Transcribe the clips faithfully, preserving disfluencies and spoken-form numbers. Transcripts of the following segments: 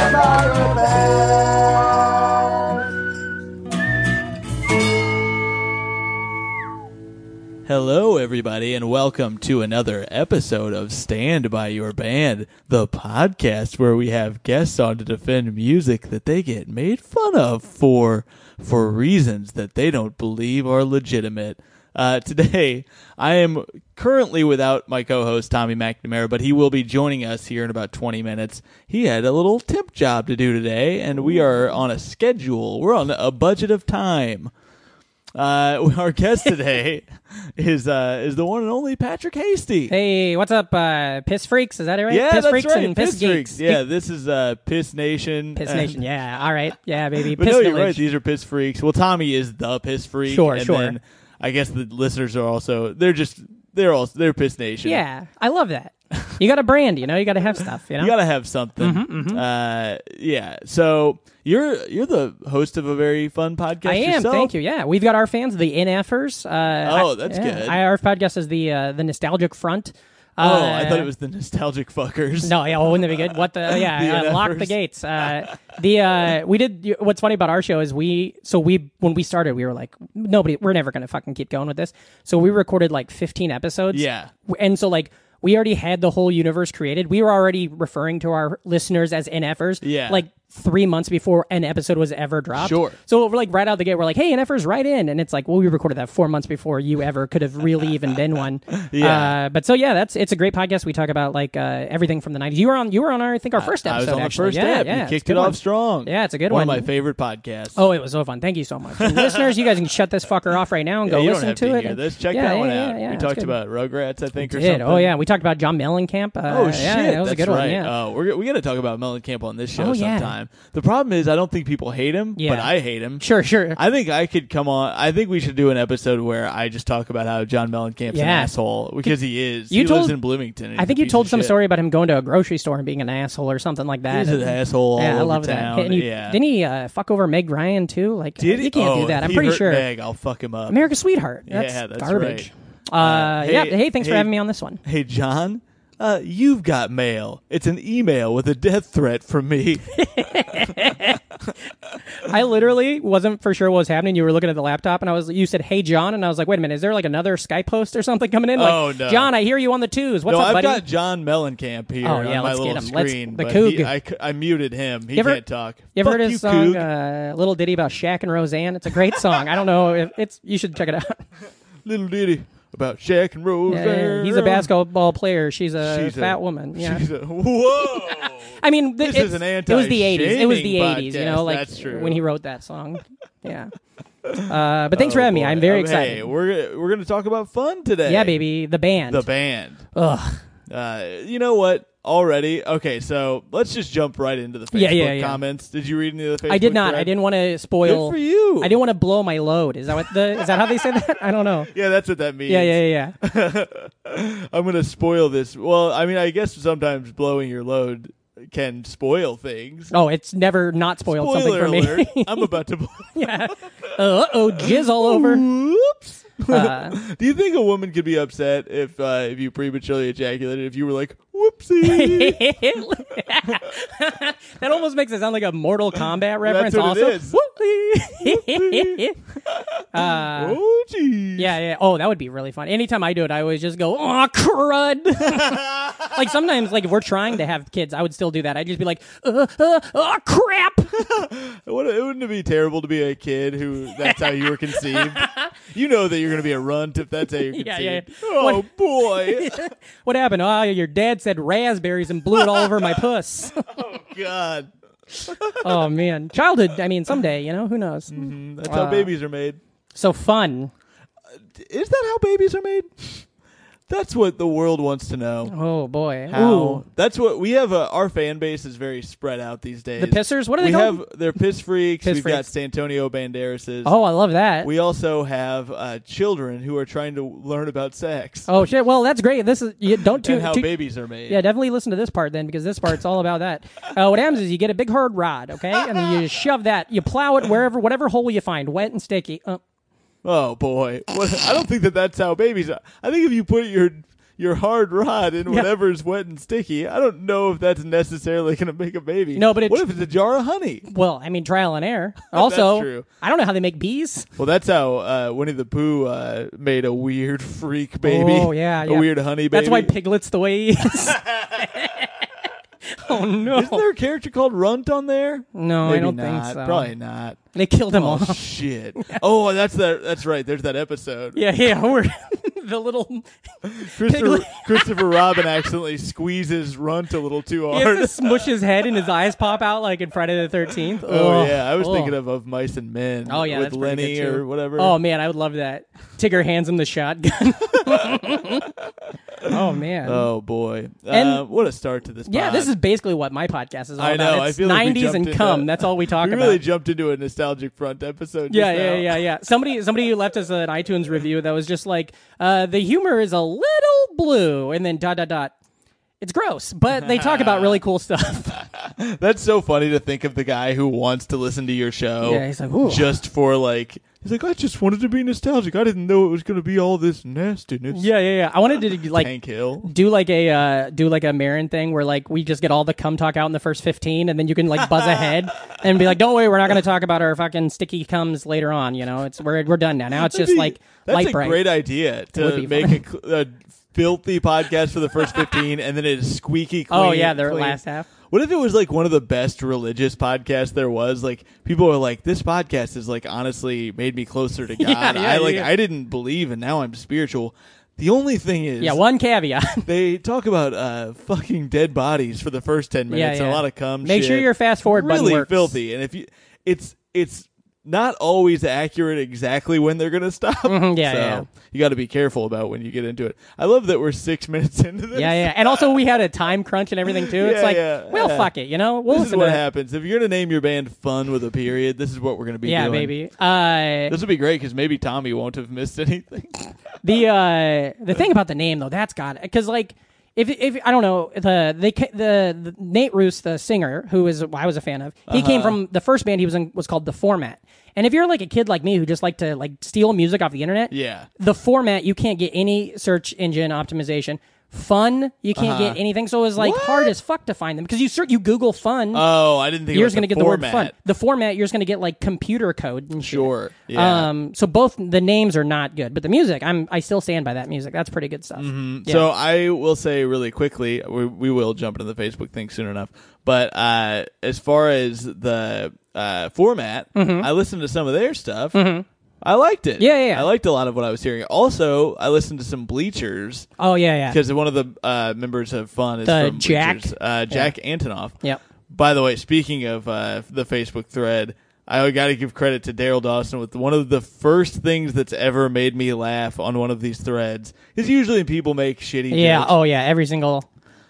Stand by your band. Hello, everybody, and welcome to another episode of Stand By Your Band, the podcast where we have guests on to defend music that they get made fun of for, for reasons that they don't believe are legitimate. Uh, today, I am currently without my co-host, Tommy McNamara, but he will be joining us here in about twenty minutes. He had a little temp job to do today, and we are on a schedule. We're on a budget of time. Uh, our guest today is uh, is the one and only Patrick Hasty. Hey, what's up, uh, Piss Freaks? Is that it right? Yeah, Piss that's Freaks right. and Piss, Piss Geeks. Freaks. Yeah, this is uh, Piss Nation. Piss Uh, Nation. Yeah, all right. Yeah, baby. But Piss no, Village. you're right. These are Piss Freaks. Well, Tommy is the Piss Freak. Sure, and sure. Then I guess the listeners are also. They're just. They're all. They're Piss Nation. Yeah, I love that. You got a brand, you know. You got to have stuff, you know. You gotta have something. Mm-hmm, mm-hmm. Uh, yeah. So you're you're the host of a very fun podcast. I am. Yourself. Thank you. Yeah, we've got our fans, the N Fers. Uh, Oh, I- that's yeah, good. I, our podcast is the uh, the Nostalgic Front. Oh, Uh, I thought it was the nostalgic fuckers. No, yeah, well, wouldn't that be good? What the? Yeah, The uh, lock N Fers. the gates. Uh, the uh, we did. What's funny about our show is we. So we when we started, we were like, nobody. We're never gonna fucking keep going with this. So we recorded like fifteen episodes. Yeah. And so like we already had the whole universe created. We were already referring to our listeners as N Fers. Yeah. Like three months before an episode was ever dropped. Sure. So we're like right out the gate, we're like, hey, N Fers, write in. And it's like, well, we recorded that four months before you ever could have really even been one. Yeah. Uh, but so yeah, that's it's a great podcast. We talk about like uh, everything from the nineties. You were on you were on our I think our first I episode. was on actually. the first yeah, ep. Yeah, You it's a kicked good it one. off strong. Yeah, it's a good one. one. One of my favorite podcasts. Oh, it was so fun. Thank you so much. And listeners, you guys can shut this fucker off right now and Yeah, go you listen don't have to to it. hear and- this. Check yeah, that yeah, one yeah, out. yeah, we it's talked good. about Rugrats, I think, or Did. something. Oh yeah, we talked about John Mellencamp. Uh, Oh shit, yeah, that was that's a good right. one. Yeah. Oh, we're we got to talk about Mellencamp on this show Oh, yeah. sometime. The problem is, I don't think people hate him, Yeah. but I hate him. Sure, sure. I think I could come on. I think we should do an episode where I just talk about how John Mellencamp's an Yeah. asshole because he is. You he told- lives in Bloomington. and I he's think a you piece told of some shit. story about him going to a grocery store and being an asshole or something like that. He's an asshole. Yeah, all I over love town. that. And he, yeah. Didn't he uh, fuck over Meg Ryan too? Like, Did you he? can't oh, do that. if I'm he pretty hurt sure. Meg, I'll fuck him up. America's Sweetheart. That's, Yeah, that's garbage. right. Uh, Uh, yeah. hey- Hey, thanks for hey- having me on this one. Hey, John. Uh, you've got mail. It's an email with a death threat from me. I literally wasn't for sure what was happening. You were looking at the laptop, and I was. You said, "Hey, John," and I was like, "Wait a minute, is there like another Skype host or something coming in?" Like, Oh, no. John, I hear you on the twos. What's no, up, I've buddy? got John Mellencamp here Oh, yeah, on my let's get little him. Let's- screen. the but Coug. he- I, c- I muted him. He You ever- can't talk. You ever Fuck heard his you, song, Coug. uh, "Little Ditty" about Shaq and Roseanne? It's a great song. I don't know if it's. You should check it out. Little ditty about Shaq and Rose. Yeah, yeah, he's a basketball player. She's a She's a- fat woman. Yeah. She's a, whoa. I mean, th- This it's- is an It was the eighties. It was the anti-shaming eighties. You podcast. know, like That's true. when he wrote that song. Yeah. Uh, but thanks Oh, for having me. boy. I'm very Um, excited. Hey, we're we're going to talk about fun today. Yeah, baby. The band. The band. Ugh. Uh, you know what? Already, okay. So let's just jump right into the Facebook Yeah, yeah, yeah. comments. Did you read any of the Facebook? I did not. thread? I didn't want to spoil. Good for you. I didn't want to blow my load. Is that what the? Is that how they say that? I don't know. Yeah, that's what that means. Yeah, yeah, yeah. yeah. I'm going to spoil this. Well, I mean, I guess sometimes blowing your load can spoil things. Oh, it's never not spoiled Spoiler something for alert. me. I'm about to blow. yeah. Uh oh, jizz all over. Whoops. Uh, Do you think a woman could be upset if uh, if you prematurely ejaculated if you were like, whoopsie? that almost makes it sound like a Mortal Kombat reference. what it also, is. Whoopsie. uh, oh, geez. Yeah, yeah. Oh, that would be really fun. Anytime I do it, I always just go, "Oh, crud!" Like sometimes, like if we're trying to have kids, I would still do that. I'd just be like, "Uh, uh, oh, crap!" Wouldn't it wouldn't it be terrible to be a kid who that's how you were conceived? You know that you're going to be a runt if that's how you're conceived. Yeah, yeah. Oh, What- boy. What happened? Oh, your dad said raspberries and blew it all over my puss. Oh, God. Oh man, childhood. I mean, someday, you know, who knows? Mm, that's how Uh, babies are made. So fun. Is that how babies are made? That's what the world wants to know. Oh boy. How? Ooh. That's what we have. A, our fan base is very spread out these days. The pissers. What are they we called? have they're piss freaks. Piss We've freaks. got Santonio Banderas. Oh, I love that. We also have uh, children who are trying to learn about sex Oh shit. Well, that's great. This is you don't too. and how too- babies are made. Yeah, definitely listen to this part then, because this part's all about that. Uh, what happens is you get a big hard rod, okay, and then you just shove that, you plow it wherever, whatever hole you find, wet and sticky. Uh, Oh boy, what, I don't think that that's how babies are. I think if you put your your hard rod in whatever's wet and sticky. I don't know if that's necessarily going to make a baby. No, but it what tr- if it's a jar of honey? Well, I mean, trial and error. Also, That's true. I don't know how they make bees. Well, that's how uh, Winnie the Pooh uh, made a weird freak baby. Oh, yeah, a yeah. weird honey baby. That's why Piglet's the way he is. Oh, no. Isn't there a character called Runt on there? No, Maybe I don't not. think so. Probably not. They killed him Oh off. shit! Oh, that's that. That's right. There's that episode. Yeah, yeah. We're the little. Christopher, Piglet. Christopher Robin accidentally squeezes Runt a little too He hard. has to smush his head and his eyes pop out like in Friday the thirteenth. Oh yeah, I was oh. thinking of, of Mice and Men. Oh yeah, with that's pretty Lenny good, too. or whatever. Oh man, I would love that. Tigger hands him the shotgun. Oh man. Oh boy! And- uh, what a start to this. Yeah, pod. this is basically what my podcast is all I about. know. I It's feel like we nineties jumped and into- cum. That's all we talk we about. really jumped into a nostalgic front episode. Yeah, just yeah, now. yeah, yeah. Somebody, somebody left us an iTunes review that was just like, uh, the humor is a little blue, and then dot dot dot. It's gross, but they talk about really cool stuff. That's so funny to think of the guy who wants to listen to your show. Yeah, he's like, ooh. just for like. He's like, I just wanted to be nostalgic. I didn't know it was going to be all this nastiness. Yeah, yeah, yeah. I wanted to like Tank Hill. do like a uh, do like a Marin thing where like we just get all the cum talk out in the first fifteen, and then you can like buzz ahead and be like, "Don't worry, we're not going to talk about our fucking sticky cums later on." You know, it's we're we're done now. Now it's just That'd be- like that's light a bright. great idea would to be make fun. a, cl- a filthy podcast for the first fifteen, and then it is squeaky clean. Oh yeah, the clean. last half. What if it was like one of the best religious podcasts there was? Like people are like, this podcast has like honestly made me closer to God. Yeah, yeah, I like yeah. I didn't believe, and now I'm spiritual. The only thing is, Yeah, one caveat. they talk about uh, fucking dead bodies for the first ten minutes. Yeah, And yeah. a lot of cum. Make shit. sure your fast forward button really works. filthy, and if you, it's it's not always accurate exactly when they're gonna stop. Mhm, yeah, so yeah. you got to be careful about when you get into it. I love that we're six minutes into this. Yeah, yeah. And also we had a time crunch and everything too. It's Yeah, like, yeah, well, yeah. fuck it, you know? We'll This is listen what to happens if you're gonna name your band "Fun" with a period. This is what we're gonna be Yeah, doing. baby. Uh, This would be great because maybe Tommy won't have missed anything. the uh, the thing about the name though, that's got it. Because like, if if I don't know the they ca- the, the Nate Roos, the singer, who is I was a fan of, he came Uh-huh. from the first band he was in was called The Format. And if you're like a kid like me who just like to like steal music off the internet, Yeah. The Format, you can't get any search engine optimization. Fun, you can't Uh-huh. get anything. So it was like What? hard as fuck to find them because you search, you Google fun. Oh, I didn't think you're it was just gonna the get the word format. fun. The Format, you're just gonna get like computer code and shit. Sure. Yeah. Um. So both the names are not good, but the music, I'm I still stand by that music. That's pretty good stuff. Yeah. So I will say really quickly, we, we will jump into the Facebook thing soon enough. But uh, as far as the uh, format, I listened to some of their stuff. I liked it. Mm-hmm. Yeah, yeah, yeah. I liked a lot of what I was hearing. Also, I listened to some Bleachers oh yeah, yeah. because one of the uh, members of Fun is The from Jack? Bleachers, uh, Jack Antonoff. Yep. By the way, speaking of uh, the Facebook thread, I got to give credit to Daryl Dawson with one of the first things that's ever made me laugh on one of these threads. Because usually people make shitty Yeah. jokes. Oh yeah. Every single.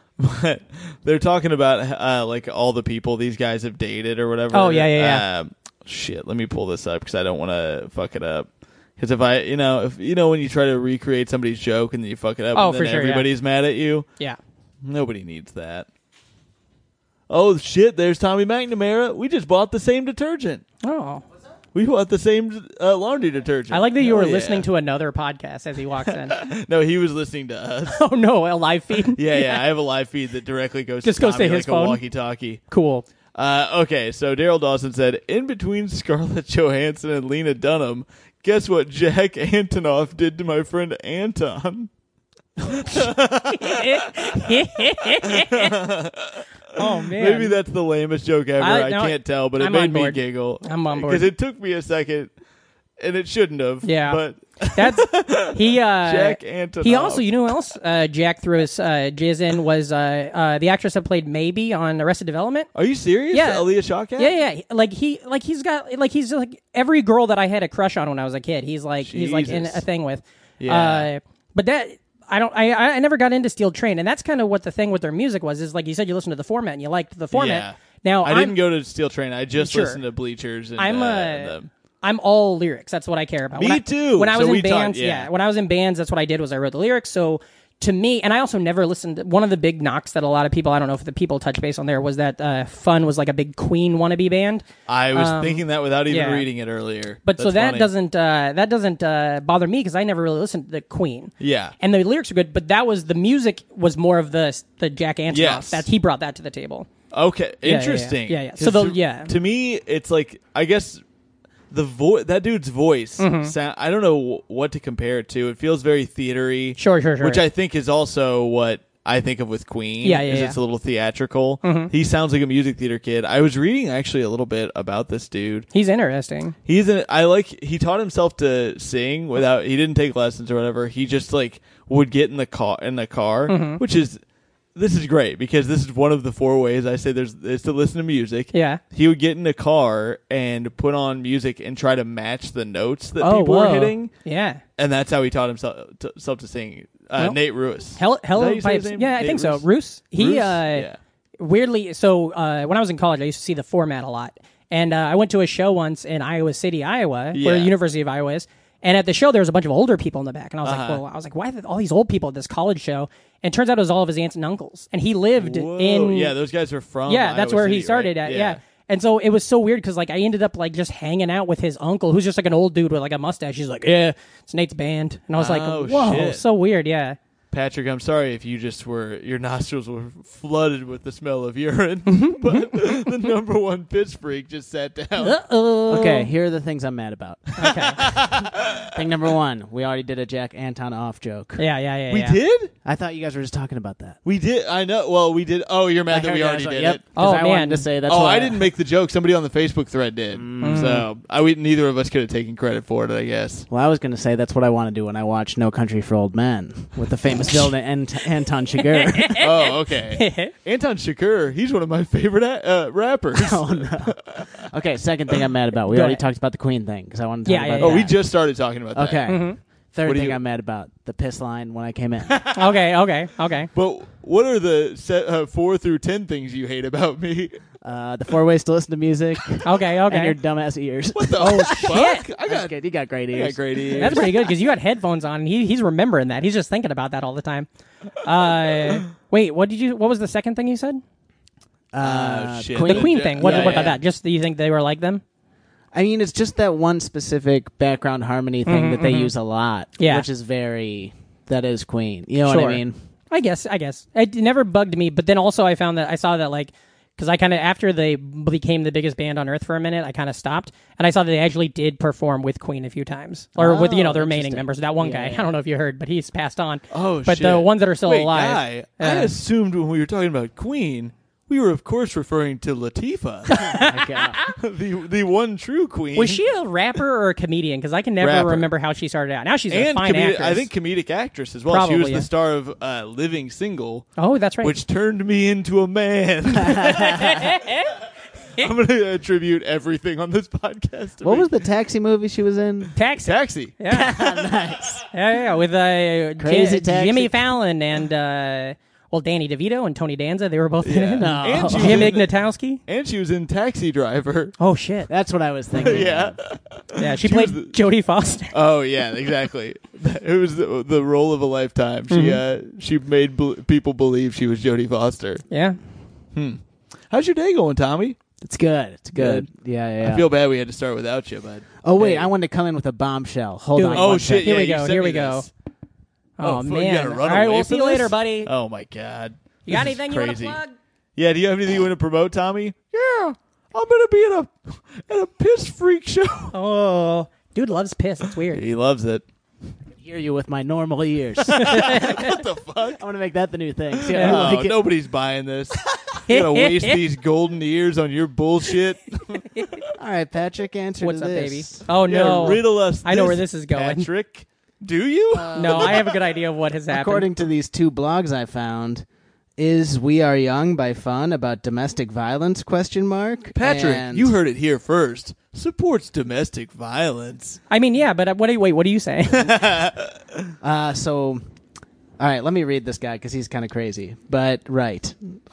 But they're talking about uh, like all the people these guys have dated or whatever. Oh, yeah, yeah, yeah. Um, shit, let me pull this up because I don't want to fuck it up. Because if I, you know, if you know when you try to recreate somebody's joke and then you fuck it up, Oh, and then for sure, yeah. everybody's mad at you. Yeah. Nobody needs that. Oh shit! There's Tommy McNamara. We just bought the same detergent. Oh. We bought the same uh, laundry detergent. I like that you Hell were yeah. listening to another podcast as he walks in. No, he was listening to us. Oh no, a live feed. Yeah, yeah. I have a live feed that directly goes Just to goes to Tommy his like phone? a walkie-talkie. Cool. Uh, okay, so Daryl Dawson said, in between Scarlett Johansson and Lena Dunham, guess what Jack Antonoff did to my friend Anton? Oh man. Maybe that's the lamest joke ever. I- I, no, can't tell, but it I'm made on me board. giggle. I'm on board. Because it took me a second, and it shouldn't have. Yeah. But That's he. Uh, Jack Antonoff. He also, you know who else uh, Jack threw his uh, jizz in was uh, uh, the actress that played Maybe on Arrested Development. Are you serious? Yeah. Aaliyah Shawkat? Yeah, yeah. Like he, like he's got, like he's like every girl that I had a crush on when I was a kid. He's like, he's like in Jesus. a thing with. Yeah. Uh, but that I don't. I I never got into Steel Train, and that's kind of what the thing with their music was. Is like you said, you listened to the format and you liked the format. Yeah. Now I I'm, didn't go to Steel Train. I just Sure. listened to Bleachers. And, I'm uh, uh, and the- I'm all lyrics. That's what I care about. Me when I, too. When I So was we in talked- bands, yeah. When I was in bands, that's what I did was I wrote the lyrics. So to me, and I also never listened. One of the big knocks that a lot of people, I don't know if the people touch base on there, was that uh, Fun was like a big Queen wannabe band. I was Um, thinking that without even yeah. reading it earlier. But so That's that funny. doesn't uh, that doesn't uh, bother me because I never really listened to the Queen. Yeah. And the lyrics are good, but that was the music was more of the the Jack Antonoff. Yes. That he brought that to the table. Okay, yeah, interesting. yeah, yeah. So 'Cause the- to, yeah. to me, it's like I guess the voice that dude's voice. Mm-hmm. Sound, I don't know w- what to compare it to. It feels very theatery. Sure, sure, sure. Which I think is also what I think of with Queen. Yeah, yeah, is yeah. It's a little theatrical. Mhm. He sounds like a music theater kid. I was reading actually a little bit about this dude. He's interesting. He's an, I like he taught himself to sing without he didn't take lessons or whatever. He just like would get in the car in the car, Mm-hmm. which is this is great because this is one of the four ways I say there's is to listen to music. Yeah. He would get in a car and put on music and try to match the notes that Oh, people whoa. were hitting, Yeah. and that's how he taught himself to, himself to sing. Uh, Well, Nate Ruess. Hell, Is that Hello how you say his Pipes. name? Yeah, I Nate think so. Ruess? Roos. He Ruess? uh, yeah. weirdly. So uh, when I was in college, I used to see the format a lot, and uh, I went to a show once in Iowa City, Iowa, Yeah. where the University of Iowa is. And at the show, there was a bunch of older people in the back, and I was like, Uh-huh. "Well, I was like, why are all these old people at this college show?" And it turns out it was all of his aunts and uncles, and he lived Whoa. in yeah, those guys are from yeah, that's Iowa where City, he started right? at. Yeah. And so it was so weird because like I ended up like just hanging out with his uncle, who's just like an old dude with like a mustache. He's like, "Yeah, it's Nate's band," and I was like, Oh, "Whoa, shit. so weird." Yeah. Patrick, I'm sorry if you just were your nostrils were flooded with the smell of urine, Mm-hmm. but the number one piss freak just sat down. Uh-oh. Okay, here are the things I'm mad about. Okay. Thing number one, we already did a Jack Antonoff joke. Yeah, yeah, yeah. We yeah. did? I thought you guys were just talking about that. We did. I know. Well, we did. Oh, you're I mad that heard we that. I already was like, did yep, it. 'cause Oh, I man. wanted to say that's oh, why I didn't make the joke. Somebody on the Facebook thread did. Mm. So I we, neither of us could have taken credit for it, I guess. Well, I was going to say that's what I want to do when I watch No Country for Old Men with the famous villain Ant- Anton Chigurh. Oh, okay. Anton Shakur, he's one of my favorite a- uh, rappers. Oh no. Okay, second thing I'm mad about. We Go already ahead. talked about the Queen thing because I wanted to Yeah, talk yeah, about Oh, that. we just started talking about that. Okay. Mhm. Third What do thing you- I'm mad about, the piss line when I came in. Okay, okay, okay. But what are the set, uh, four through ten things you hate about me? Uh, the four ways to listen to music Okay, and your okay. dumbass ears. What the Oh, fuck? shit. I That's got, good. You got great I ears. got great ears. That's pretty good because you got headphones on and he, he's remembering that. He's just thinking about that all the time. Uh, wait, what did you? What was the second thing you said? Uh, Oh, shit. Queen. The Queen thing. What, Yeah, what about yeah. that? Just do you think they were like them? I mean, it's just that one specific background harmony thing Mhm, that they mhm. use a lot, Yeah. which is very that is Queen. You know what Sure. I mean? I guess. I guess it never bugged me. But then also I found that I saw that like because I kind of after they became the biggest band on earth for a minute, I kind of stopped and I saw that they actually did perform with Queen a few times or with you know the Oh, remaining interesting. members. That one Yeah, guy, yeah. I don't know if you heard, but he's passed on. Oh, but shit. the ones that are still Wait, alive. Guy, I uh, assumed when we were talking about Queen, we were of course referring to Latifah, Like, uh, the the one true Queen. Was she a rapper or a comedian? Because I can never Rapper. remember how she started out. Now she's a and fine comedi- actress. I think comedic actress as well. she Probably, was yeah. the star of uh, Living Single, Oh, that's right. which turned me into a man. I'm going to attribute everything on this podcast. To what me. was the taxi movie she was in? Taxi. Taxi? Yeah. Nice. yeah, yeah, with uh, Crazy J- Taxi. Jimmy Fallon and uh, well, Danny DeVito and Tony Danza. They were both Yeah. in it. No. And she was Jim in- Ignatowski. And she was in Taxi Driver. Oh shit. That's what I was thinking. Yeah. Yeah, she, She played was the- Jodie Foster. Oh yeah, exactly. It was the, the role of a lifetime. She Mm-hmm. uh, she made bel people believe she was Jodie Foster. Yeah. Hmm. How's your day going, Tommy? It's good. It's good. Yeah, yeah. yeah. I feel bad we had to start without you, bud. oh wait, Hey. I wanted to come in with a bombshell. Hold Do on. it. Oh one shit! second. Here yeah, we you go, sent here me we go. this. Oh, fuck, you man. gotta run All right, away we'll for see you this? later, buddy. Oh my god! You got This is anything you want to crazy. plug? Yeah. Do you have anything you want to promote, Tommy? Yeah. I'm gonna be at a at a piss freak show. Oh, dude loves piss. It's weird. He loves it. Hear you with my normal ears. What the fuck? I want to make that the new thing. See, Yeah. I Oh, like it. nobody's buying this. You gotta waste these golden ears on your bullshit. All right, Patrick, answer What's to up, this. baby? Oh Yeah, no. riddle us. I know where this is going. Patrick. Do you? No, I have a good idea of what has happened. According to these two blogs I found, is "We Are Young" by Fun about domestic violence? Question mark. Patrick, And- you heard it here first. Supports domestic violence. I mean, yeah, but uh, what? Are you, wait, what are you saying? Uh, so, all right, let me read this guy because he's kind of crazy. But right.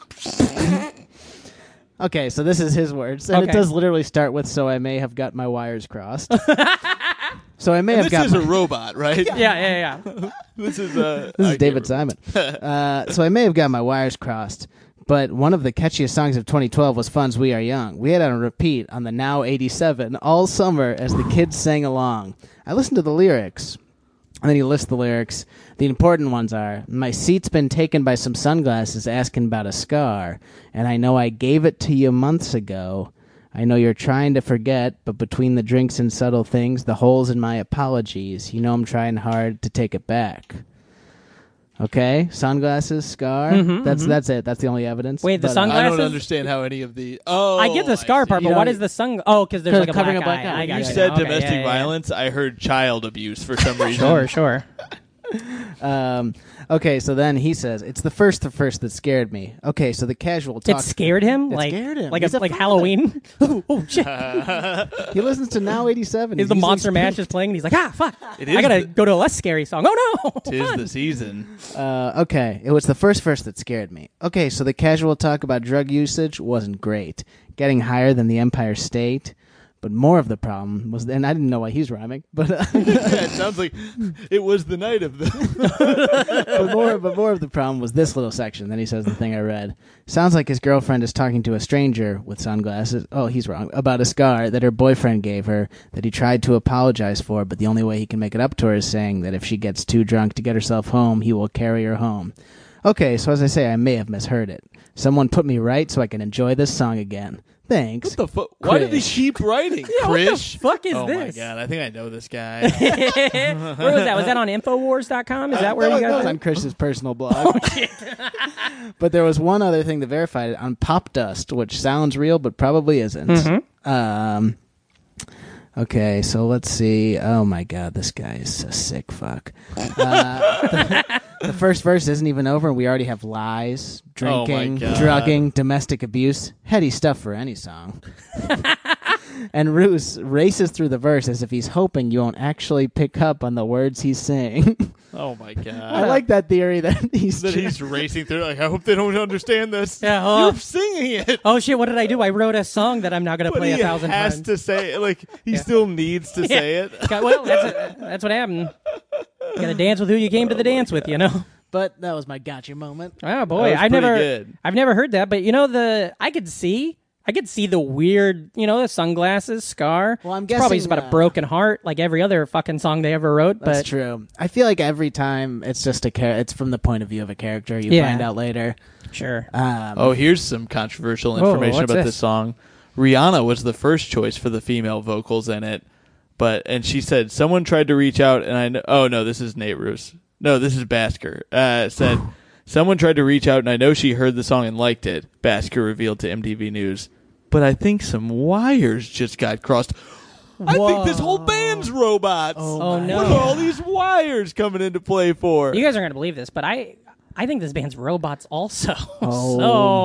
Okay, so this is his words, and Okay. it does literally start with "So I may have got my wires crossed." So I may And have this got is my- a robot, right? Yeah, yeah, yeah. This is uh, This I is David can't Simon. uh, so I may have got my wires crossed, but one of the catchiest songs of twenty twelve was Fun's We Are Young. We had it on repeat on the Now eighty-seven all summer as the kids sang along. I listened to the lyrics, and then he lists the lyrics. The important ones are, my seat's been taken by some sunglasses asking about a scar, and I know I gave it to you months ago. I know you're trying to forget, but between the drinks and subtle things, the holes in my apologies, you know I'm trying hard to take it back. Okay, sunglasses, scar. Mhm, that's mhm. that's it. That's the only evidence. Wait, the But, uh, sunglasses? I don't understand how any of the. Oh, I get the scar see. part, You but what don't- is the sun? Oh, because there's 'Cause like a covering black a black eye. eye. I got You you. said Okay, domestic yeah, yeah, yeah. violence. I heard child abuse for some reason. Sure, sure. Um, okay, so then he says, it's the first the first that scared me. Okay, so the casual talk. It scared him. It like scared him. Like He's a, a like father. Halloween. oh, oh shit! He listens to Now eighty-seven. Is the He's Monster usually- Mash is playing, and he's like, ah, fuck! It is I gotta the- go to a less scary song. Oh no! Tis Fun. the season. Uh, okay, it was the first verse that scared me. Okay, so the casual talk about drug usage wasn't great. Getting higher than the Empire State. But more of the problem was, and I didn't know why he's rhyming, but uh, Yeah, it sounds like it was the night of the. but more, but more of the problem was this little section. Then he says the thing I read. Sounds like his girlfriend is talking to a stranger with sunglasses. Oh, he's wrong. About a scar that her boyfriend gave her that he tried to apologize for, but the only way he can make it up to her is saying that if she gets too drunk to get herself home, he will carry her home. Okay, so as I say, I may have misheard it. Someone put me right so I can enjoy this song again. Thanks. What the fuck? Why did he Krish. keep writing? Yeah, what the Krish? fuck is oh this? my god, I think I know this guy. Where was that? Was that on Infowars dot com? Is that where that you was, that was got on Chris's personal blog. But there was one other thing that verified it on Pop Dust, which sounds real but probably isn't. Mm-hmm. Um, okay, so let's see. Oh my god, this guy is a sick fuck. Uh, the, the first verse isn't even over, and we already have lies, Oh my drinking, God. drugging, domestic abuse. Heady stuff for any song. And Roos races through the verse as if he's hoping you won't actually pick up on the words he's saying. Oh my god. I like that theory that he's that he's racing through. Like, I hope they don't understand this. Yeah, oh. You're singing it. Oh shit! What did I do? I wrote a song that I'm now gonna But play he a thousand has times. to say it. Like he Yeah. still needs to say it. Okay, well, that's, that's what happened. You gotta dance with who you came to the dance with, you know. But that was my gotcha moment. Oh boy, was I've pretty never, good. I've never heard that. But you know, the I could see, I could see the weird, you know, the sunglasses, scar. Well, I'm It's probably just guessing, about uh, a broken heart, like every other fucking song they ever wrote. That's But true. I feel like every time it's just a char- it's from the point of view of a character. You Yeah. find out later. sure. Um, Oh, here's some controversial Oh, information what's about this? this song. Rihanna was the first choice for the female vocals in it, but and she said someone tried to reach out, and I know. Oh no, this is Nate Roos. No, this is Basker. Uh, said someone tried to reach out, and I know she heard the song and liked it. Basker revealed to M T V News, but I think some wires just got crossed. I think this whole band's robots. Oh, no. What are all these wires coming into play for? You guys aren't gonna believe this, but I, I think this band's robots also. oh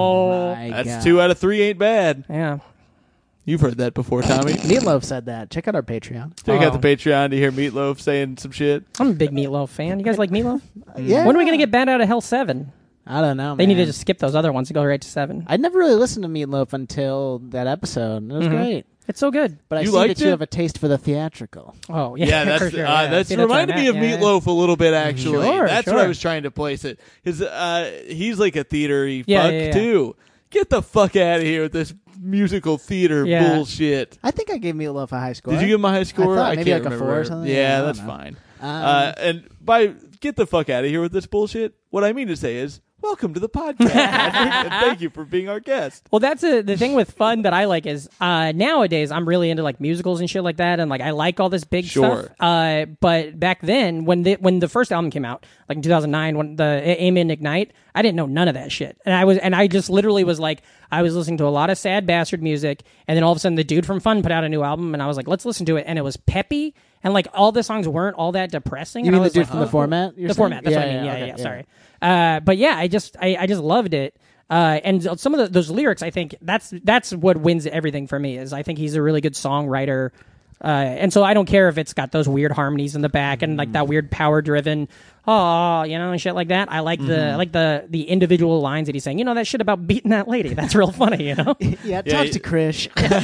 so my That's God. two out of three ain't bad. yeah. You've heard that before, Tommy. Meatloaf said that. Check out our Patreon. Check Oh. out the Patreon to hear Meatloaf saying some shit. I'm a big Meatloaf fan. You guys like Meatloaf? Yeah. When are we gonna get Bad Out of Hell seven? I don't know. They man. need to just skip those other ones and go right to seven. I'd never really listened to Meatloaf until that episode. and It was Mhm. great. It's so good. But I You see liked that you it? have a taste for the theatrical. Oh yeah, Yeah, that's for sure. uh, yeah. that's See, what reminded I'm me at, of yeah. Meatloaf a little bit. Actually, Sure, that's what I sure. was trying to place it. His uh, he's like a theatery Yeah, fuck yeah, yeah. too. Get the fuck out of here with this musical theater Yeah. bullshit. I think I gave Meatloaf a high score. Did you give him a high score? thought I maybe can't like a remember. four or something. Yeah, Yeah, I don't that's know. fine. Um, uh, and by get the fuck out of here with this bullshit. What I mean to say is, welcome to the podcast, Patrick, and thank you for being our guest. Well, that's a, the thing with fun that I like is uh, nowadays I'm really into like musicals and shit like that, and like I like all this big Sure. stuff. Uh, but back then, when the when the first album came out, like in two thousand nine, when the Amen Ignite, I didn't know none of that shit, and I was and I just literally was like, I was listening to a lot of Sad Bastard music, and then all of a sudden the dude from Fun put out a new album, and I was like, let's listen to it, and it was peppy, and like all the songs weren't all that depressing. You and I mean the was dude like, from oh, the cool. format? The you're saying? format. That's what I mean. Yeah, okay, yeah. Sorry. Uh, but yeah, I just I, I just loved it. Uh, and some of the, those lyrics, I think that's that's what wins everything for me. Is I think he's a really good songwriter. Uh, and so I don't care if it's got those weird harmonies in the back and like that weird power driven, oh, you know, and shit like that. I like Mm-hmm. the I like the the individual lines that he's saying. You know, that shit about beating that lady. That's real funny, you know? Yeah, Yeah, talk you- to Krish.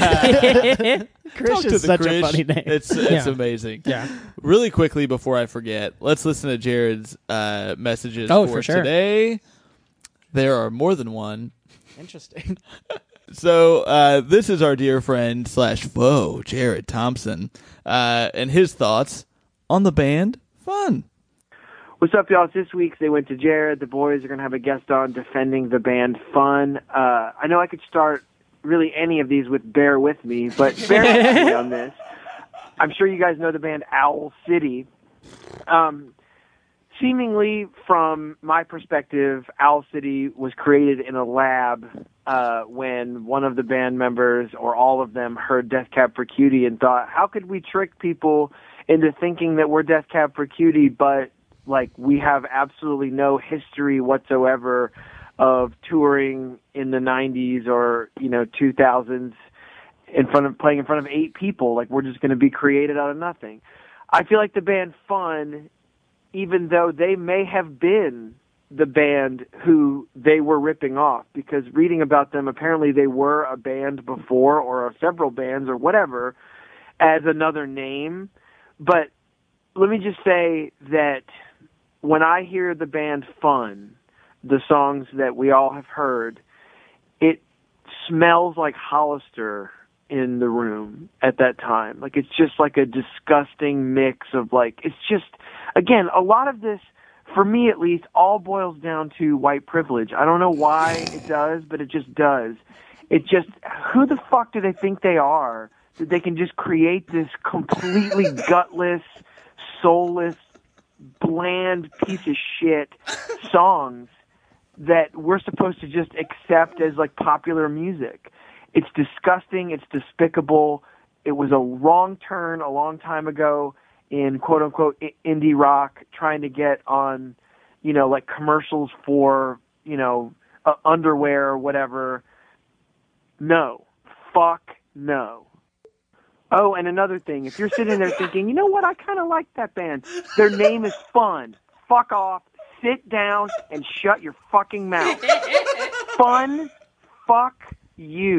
Talk Krish to is the such Krish. a funny name. It's it's Yeah. amazing. Yeah. Really quickly before I forget, let's listen to Jared's uh, messages Oh, for, for sure. today. There are more than one. Interesting. So uh, this is our dear friend slash foe, Jared Thompson, uh, and his thoughts on the band Fun. What's up, y'all? It's this week. They went to Jared. The boys are going to have a guest on defending the band Fun. Uh, I know I could start really any of these with Bear With Me, but bear with me on this. I'm sure you guys know the band Owl City. Um, seemingly, from my perspective, Owl City was created in a lab uh, when one of the band members or all of them heard Death Cab for Cutie and thought, how could we trick people into thinking that we're Death Cab for Cutie, but like we have absolutely no history whatsoever of touring in the nineties or, you know, two thousands in front of playing in front of eight people. Like we're just going to be created out of nothing. I feel like the band Fun, even though they may have been the band who they were ripping off, because reading about them, apparently they were a band before or several bands or whatever as another name. But let me just say that when I hear the band Fun, the songs that we all have heard, it smells like Hollister in the room at that time. Like it's just like a disgusting mix of like, it's just, again, a lot of this, for me at least, all boils down to white privilege. I don't know why it does, but it just does. It just, who the fuck do they think they are that they can just create this completely gutless, soulless, bland piece of shit songs that we're supposed to just accept as like popular music? It's disgusting. It's despicable. It was a wrong turn a long time ago in quote unquote indie rock, trying to get on, you know, like commercials for, you know, uh, underwear or whatever. No. Fuck no. Oh, and another thing, if you're sitting there thinking, you know what, I kind of like that band. Their name is Fun. Fuck off. Sit down and shut your fucking mouth. Fun. Fuck you.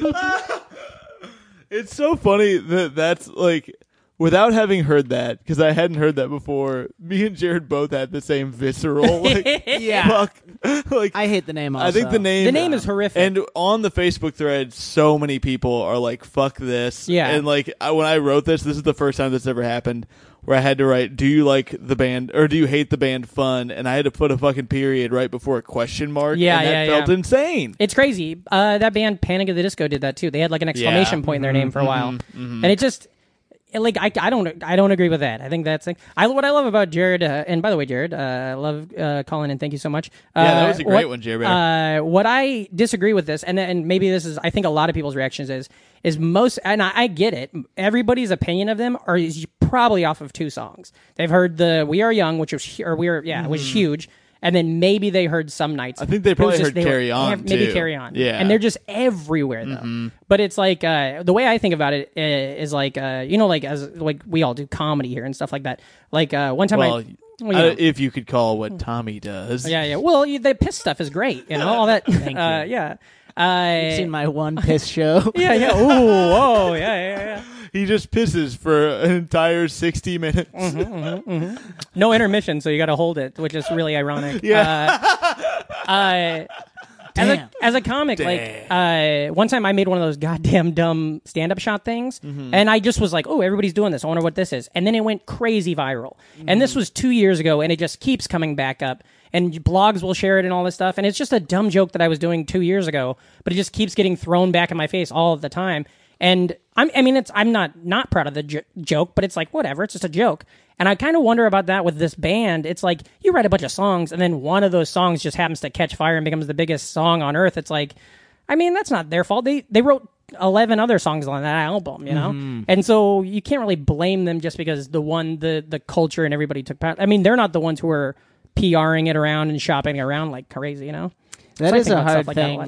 It's so funny that that's like, without having heard that, because I hadn't heard that before, me and Jared both had the same visceral, like, Yeah. fuck. Like, I hate the name also. I think the name The name is horrific. And on the Facebook thread, so many people are like, fuck this. Yeah. And like, I, when I wrote this, this is the first time this ever happened, where I had to write, do you like the band, or do you hate the band Fun? And I had to put a fucking period right before a question mark. Yeah, and that yeah, felt yeah. insane. It's crazy. Uh, that band Panic at the Disco did that too. They had like an exclamation Yeah. point in their name for a while, and it just it, like I, I don't I don't agree with that. I think that's like, I what I love about Jared. Uh, and by the way, Jared, uh, I love uh, calling in. Thank you so much. Uh, Yeah, that was a great what, one, Jared Bear. Uh, what I disagree with this, and and maybe this is I think a lot of people's reactions is is most, and I, I get it. Everybody's opinion of them are is probably off of two songs. They've heard the "We Are Young," which was or we are yeah, was huge. And then maybe they heard Some Nights. I think they It was probably just- heard they were Carry On, ev- Maybe too. Carry On. Yeah. And they're just everywhere, though. But it's like, uh, the way I think about it uh, is like, uh, you know, like as like we all do comedy here and stuff like that. Like uh, one time Well, I... Well, you I- know. if you could call what Tommy does. Yeah, yeah. Well, you, the piss stuff is great, you know, all that. Thank uh, you. Yeah. Uh, You've seen my one piss show. yeah, yeah. Ooh, whoa, yeah, yeah, yeah. He just pisses for an entire sixty minutes. No intermission, so you got to hold it, which is really ironic. Yeah. Uh, uh, as a, Damn. as a comic, like uh, one time I made one of those goddamn dumb stand-up shot things, and I just was like, "Oh, everybody's doing this. I wonder what this is." And then it went crazy viral. And this was two years ago, and it just keeps coming back up. And blogs will share it and all this stuff. And it's just a dumb joke that I was doing two years ago, but it just keeps getting thrown back in my face all of the time. And I'm, I mean, it's I'm not not proud of the j- joke, but it's like whatever. It's just a joke. And I kind of wonder about that with this band. It's like you write a bunch of songs, and then one of those songs just happens to catch fire and becomes the biggest song on earth. It's like, I mean, that's not their fault. They they wrote eleven other songs on that album, you know. Mm-hmm. And so you can't really blame them just because the one the the culture and everybody took part. I mean, they're not the ones who were PRing it around and shopping it around like crazy, you know. That So I is think a about hard stuff like that a lot. thing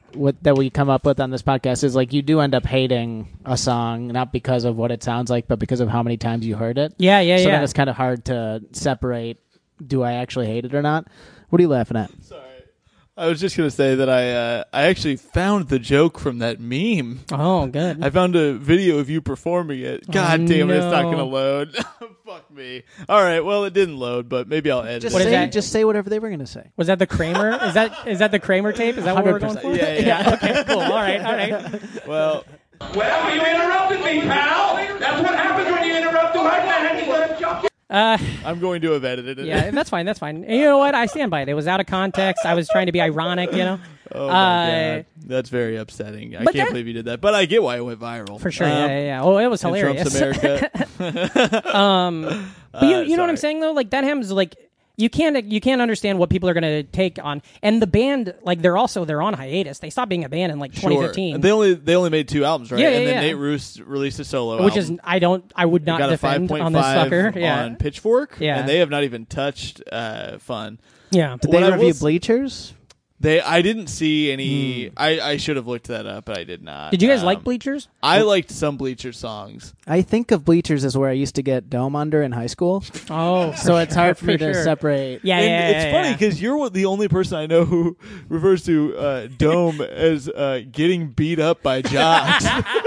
what that we come up with on this podcast is like you do end up hating a song not because of what it sounds like, but because of how many times you heard it. Yeah, yeah, so yeah. then it's kind of hard to separate. Do I actually hate it or not? What are you laughing at? Sorry. I was just gonna say that I uh, I actually found the joke from that meme. Oh, good. I found a video of you performing it. God Oh, damn it, it's not no. gonna load. Fuck me. All right, well it didn't load, but maybe I'll edit Just What it. is say, that? just say whatever they were going to say. Was that the Kramer? Is that is that the Kramer tape? Is that what we're going for? one hundred percent. Yeah, yeah. Okay, cool. All right, all right. Well, Well, you interrupted me, pal. That's what happens when you interrupt the white man. He's gonna jump. Uh, I'm going to have edited it. yeah, that's fine. That's fine. And you know what? I stand by it. It was out of context. I was trying to be ironic, you know. Oh my Uh, god, that's very upsetting. I but can't that- believe you did that, but I get why it went viral. For sure. Um, yeah, yeah, yeah. Oh, it was in hilarious. Trump's America. um, but you, Uh, you know what I'm sorry. saying though? Like that happens. Like you can't you can't understand what people are going to take on. And the band, like they're also they're on hiatus. They stopped being a band in like twenty fifteen, Sure. They only they only made two albums, right? Yeah, yeah, and then yeah. Nate Roos released a solo which album. is I don't I would They not got a five defend point on this five sucker. Yeah, on Pitchfork, Yeah. and they have not even touched uh, Fun. yeah. Did What they I will review s- Bleachers? They, I didn't see any. I, I should have looked that up, but I did not. Hmm. Did you guys Um, like Bleachers? I liked some Bleacher songs. I think of Bleachers as where I used to get Dome Under in high school, Oh, so it's hard for me to sure. separate. Yeah, And yeah, it's yeah, funny yeah. because you're what- the only person I know who refers to uh, Dome as uh, getting beat up by jocks.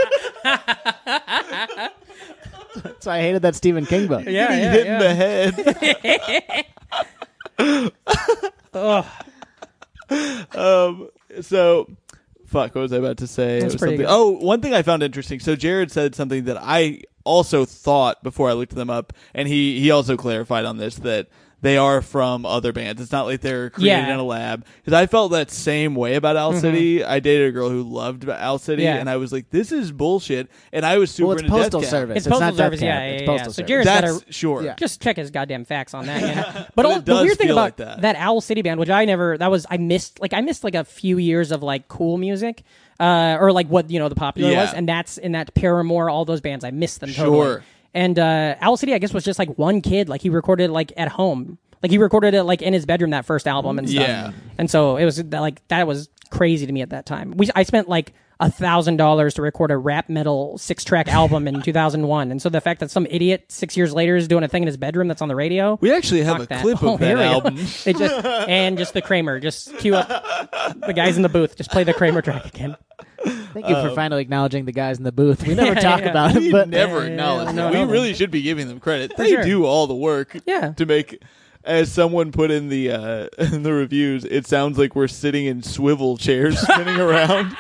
So I hated that Stephen King book. Yeah, Getting yeah, hit yeah. in the head. Ugh. Um. So, fuck. What was I about to say? That's It was pretty something. good. Oh, one thing I found interesting. So Jared said something that I also thought before I looked them up, and he he also clarified on this that they are from other bands. It's not like they're created Yeah. Mm-hmm. in a lab. Because I felt that same way about Owl City. I dated a girl who loved Owl City, Yeah. and I was like, "This is bullshit." And I was super Well, it's into Death Postal Cab. Service. It's It's, Postal not Death Service, Cab. yeah, yeah, It's yeah. Postal So Service. Jared's That's got a- sure. Yeah. Just check his goddamn facts on that. You know? But, But all, it the does weird thing feel about like that. Owl City band, which I never, that was I missed. Like I missed like a few years of like cool music, uh, or like what you know the popular Yeah. was, and that's in that Paramore, all those bands. I missed them totally. Sure. And uh, Owl City, I guess, was just like one kid. Like he recorded like at home. Like he recorded it like in his bedroom that first album and stuff. Yeah. And so it was like that was crazy to me at that time. We I spent like a thousand dollars to record a rap metal six track album in two thousand one, and so the fact that some idiot six years later is doing a thing in his bedroom that's on the radio. We actually have Fuck a that. clip Oh, of here that we go. album. It just and just the Kramer. Just cue up the guys in the booth. Just play the Kramer track again. Thank you for finally acknowleding the guys in the booth. We never Yeah, talk yeah. about We it, but never Yeah, yeah, acknowledge yeah. that. No, we no. really should be giving them credit. They sure. do all the work. Yeah. To make, as someone put in the uh, in the reviews, it sounds like we're sitting in swivel chairs spinning around.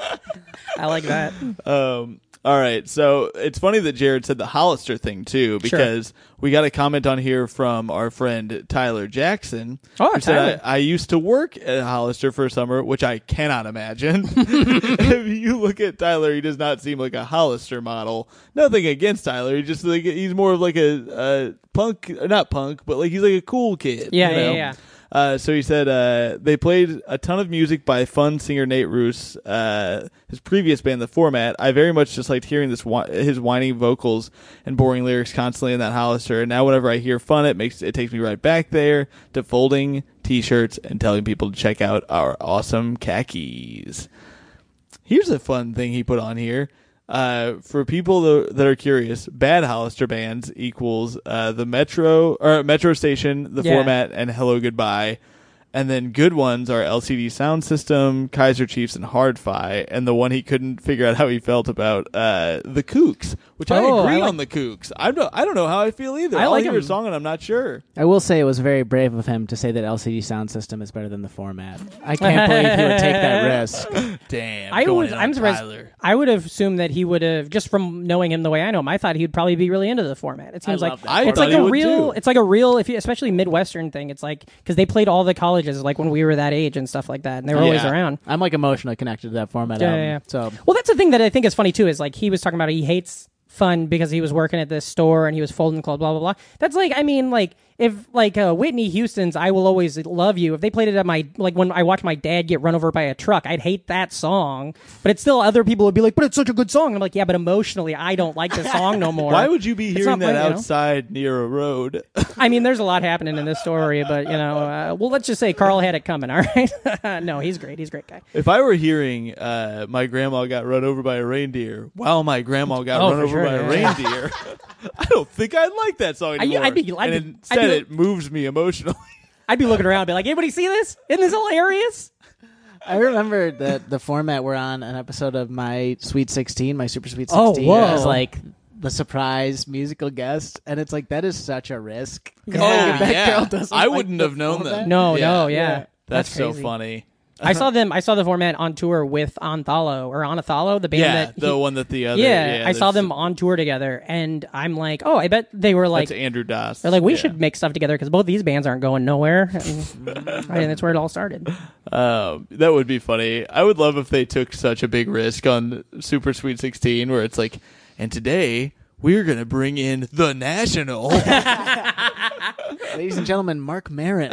I like that. Um, all right, so it's funny that Jared said the Hollister thing too, because we got a comment on here from our friend Tyler Jackson. Oh, who Tyler. said, I, I used to work at Hollister for a summer, which I cannot imagine. If you look at Tyler, he does not seem like a Hollister model. Nothing against Tyler. He just like he's more of like a, a punk, not punk, but like he's like a cool kid. Yeah, you yeah, know? yeah. Uh, so he said uh, they played a ton of music by fun singer Nate Roos, uh, his previous band, The Format. I very much just liked hearing this whi- his whining vocals and boring lyrics constantly in that Hollister. And now whenever I hear fun, it makes it takes me right back there to folding T-shirts and telling people to check out our awesome khakis. Here's a fun thing he put on here. Uh, for people tho- that are curious, bad Hollister bands equals uh, the Metro or Metro Station, the Yeah. Format, and Hello Goodbye. And then good ones are L C D Sound System, Kaiser Chiefs, and Hard-Fi. And the one he couldn't figure out how he felt about uh, the Kooks, which I Oh, agree I like- on the Kooks. I don't, I don't know how I feel either. I I'll like hear a them. song and I'm not sure. I will say it was very brave of him to say that L C D Sound System is better than the Format. I can't believe he would take that risk. Damn. I going was, in I'm on surprised. Tyler. I would have assumed that he would have, just from knowing him the way I know him, I thought he'd probably be really into the Format. It seems I like love that. I it's thought like he a would real, too. it's like a real, if you, especially Midwestern thing. It's like because they played all the colleges like when we were that age and stuff like that, and they were always Yeah. around. I'm like emotionally connected to that Format Yeah, album. yeah, yeah. So Well, that's the thing that I think is funny too. Is like he was talking about he hates fun because he was working at this store and he was folding clothes, blah blah blah. That's like, I mean, like if like uh, Whitney Houston's "I Will Always Love You," if they played it at my like when I watched my dad get run over by a truck, I'd hate that song. But it's still other people would be like, "But it's such a good song." I'm like, "Yeah, but emotionally, I don't like the song no more." Why would you be It's hearing not that my- you know? outside near a road? I mean, there's a lot happening in this story, but you know, uh, well, let's just say Carl had it coming. All right, no, he's great. He's a great guy. If I were hearing uh, my grandma got run over by a reindeer while my grandma got Oh, run for over sure, by a yeah. reindeer, I don't think I'd like that song I- anymore. I'd be- I'd and be- instead, I'd be- it moves me emotionally. I'd be looking around, and be like, "Anybody see this? Isn't this hilarious?" I remember that the format we're on an episode of my Sweet sixteen, my Super Sweet Oh, sixteen, whoa. is like the surprise musical guest, and it's like that is such a risk. Oh, That yeah. girl doesn't I like wouldn't the have known format. that. No, Yeah. no, yeah, That's, That's so crazy. funny. I saw them. I saw the format on tour with Onthalo or Onthalo, the band Yeah, that the he- one that the other. yeah, I saw there's- them on tour together, and I'm like, oh, I bet they were like, That's Andrew Das. they're like, we Yeah. should make stuff together because both these bands aren't going nowhere, and, and that's where it all started. Um, that would be funny. I would love if they took such a big risk on Super Sweet sixteen, where it's like, and today we're gonna bring in the National. Ladies and gentlemen, Mark Maron.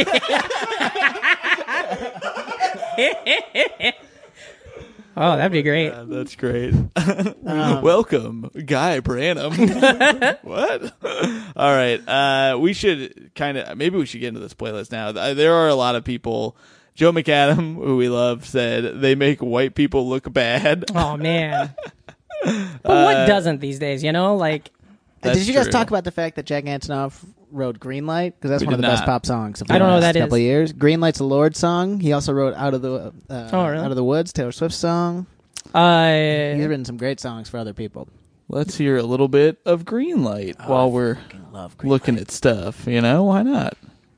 Oh, that'd be great. Yeah, that's great. Welcome, Guy Branum. What? All right. Uh, we should kind of maybe we should get into this playlist now. Uh, There are a lot of people. Joe McAdam, who we love, said they make white people look bad. Oh man, but what doesn't these days? You know, like That's Did you guys true. talk about the fact that Jack Antonoff wrote Greenlight? Because that's We one of did the best not. pop songs of I the don't know what last that couple is. of years. Greenlight's a Lorde song. He also wrote Out of the uh, Oh, really? Out of the Woods, Taylor Swift song. He's uh, written some great songs for other people. Let's hear a little bit of Greenlight Oh, while we're Love looking at stuff. You know, why not?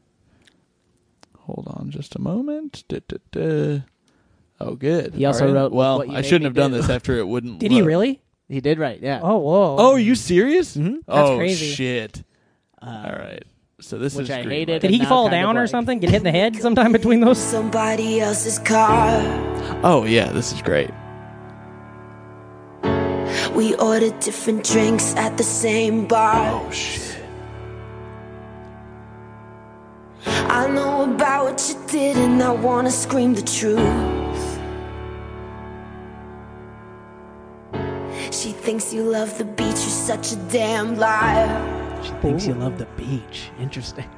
Hold on just a moment. Da, da, da. Oh, good. He also All right. wrote Well, What You I Made shouldn't Me have done Do. this after it wouldn't. did he load. really? He did right, yeah. Oh, whoa. Oh, are you serious? Mhm. That's oh, crazy. shit. Uh, All right. So this which is I Greenlight. hated. Did he Now fall kind of down or like- something? Get hit in the head sometime between those? Somebody else's car. Oh yeah, this is great. We ordered different drinks at the same bar. Oh shit. I know about what you did and I wanna scream the truth. She thinks you love the beach, you're such a damn liar. She thinks you love the beach. Interesting.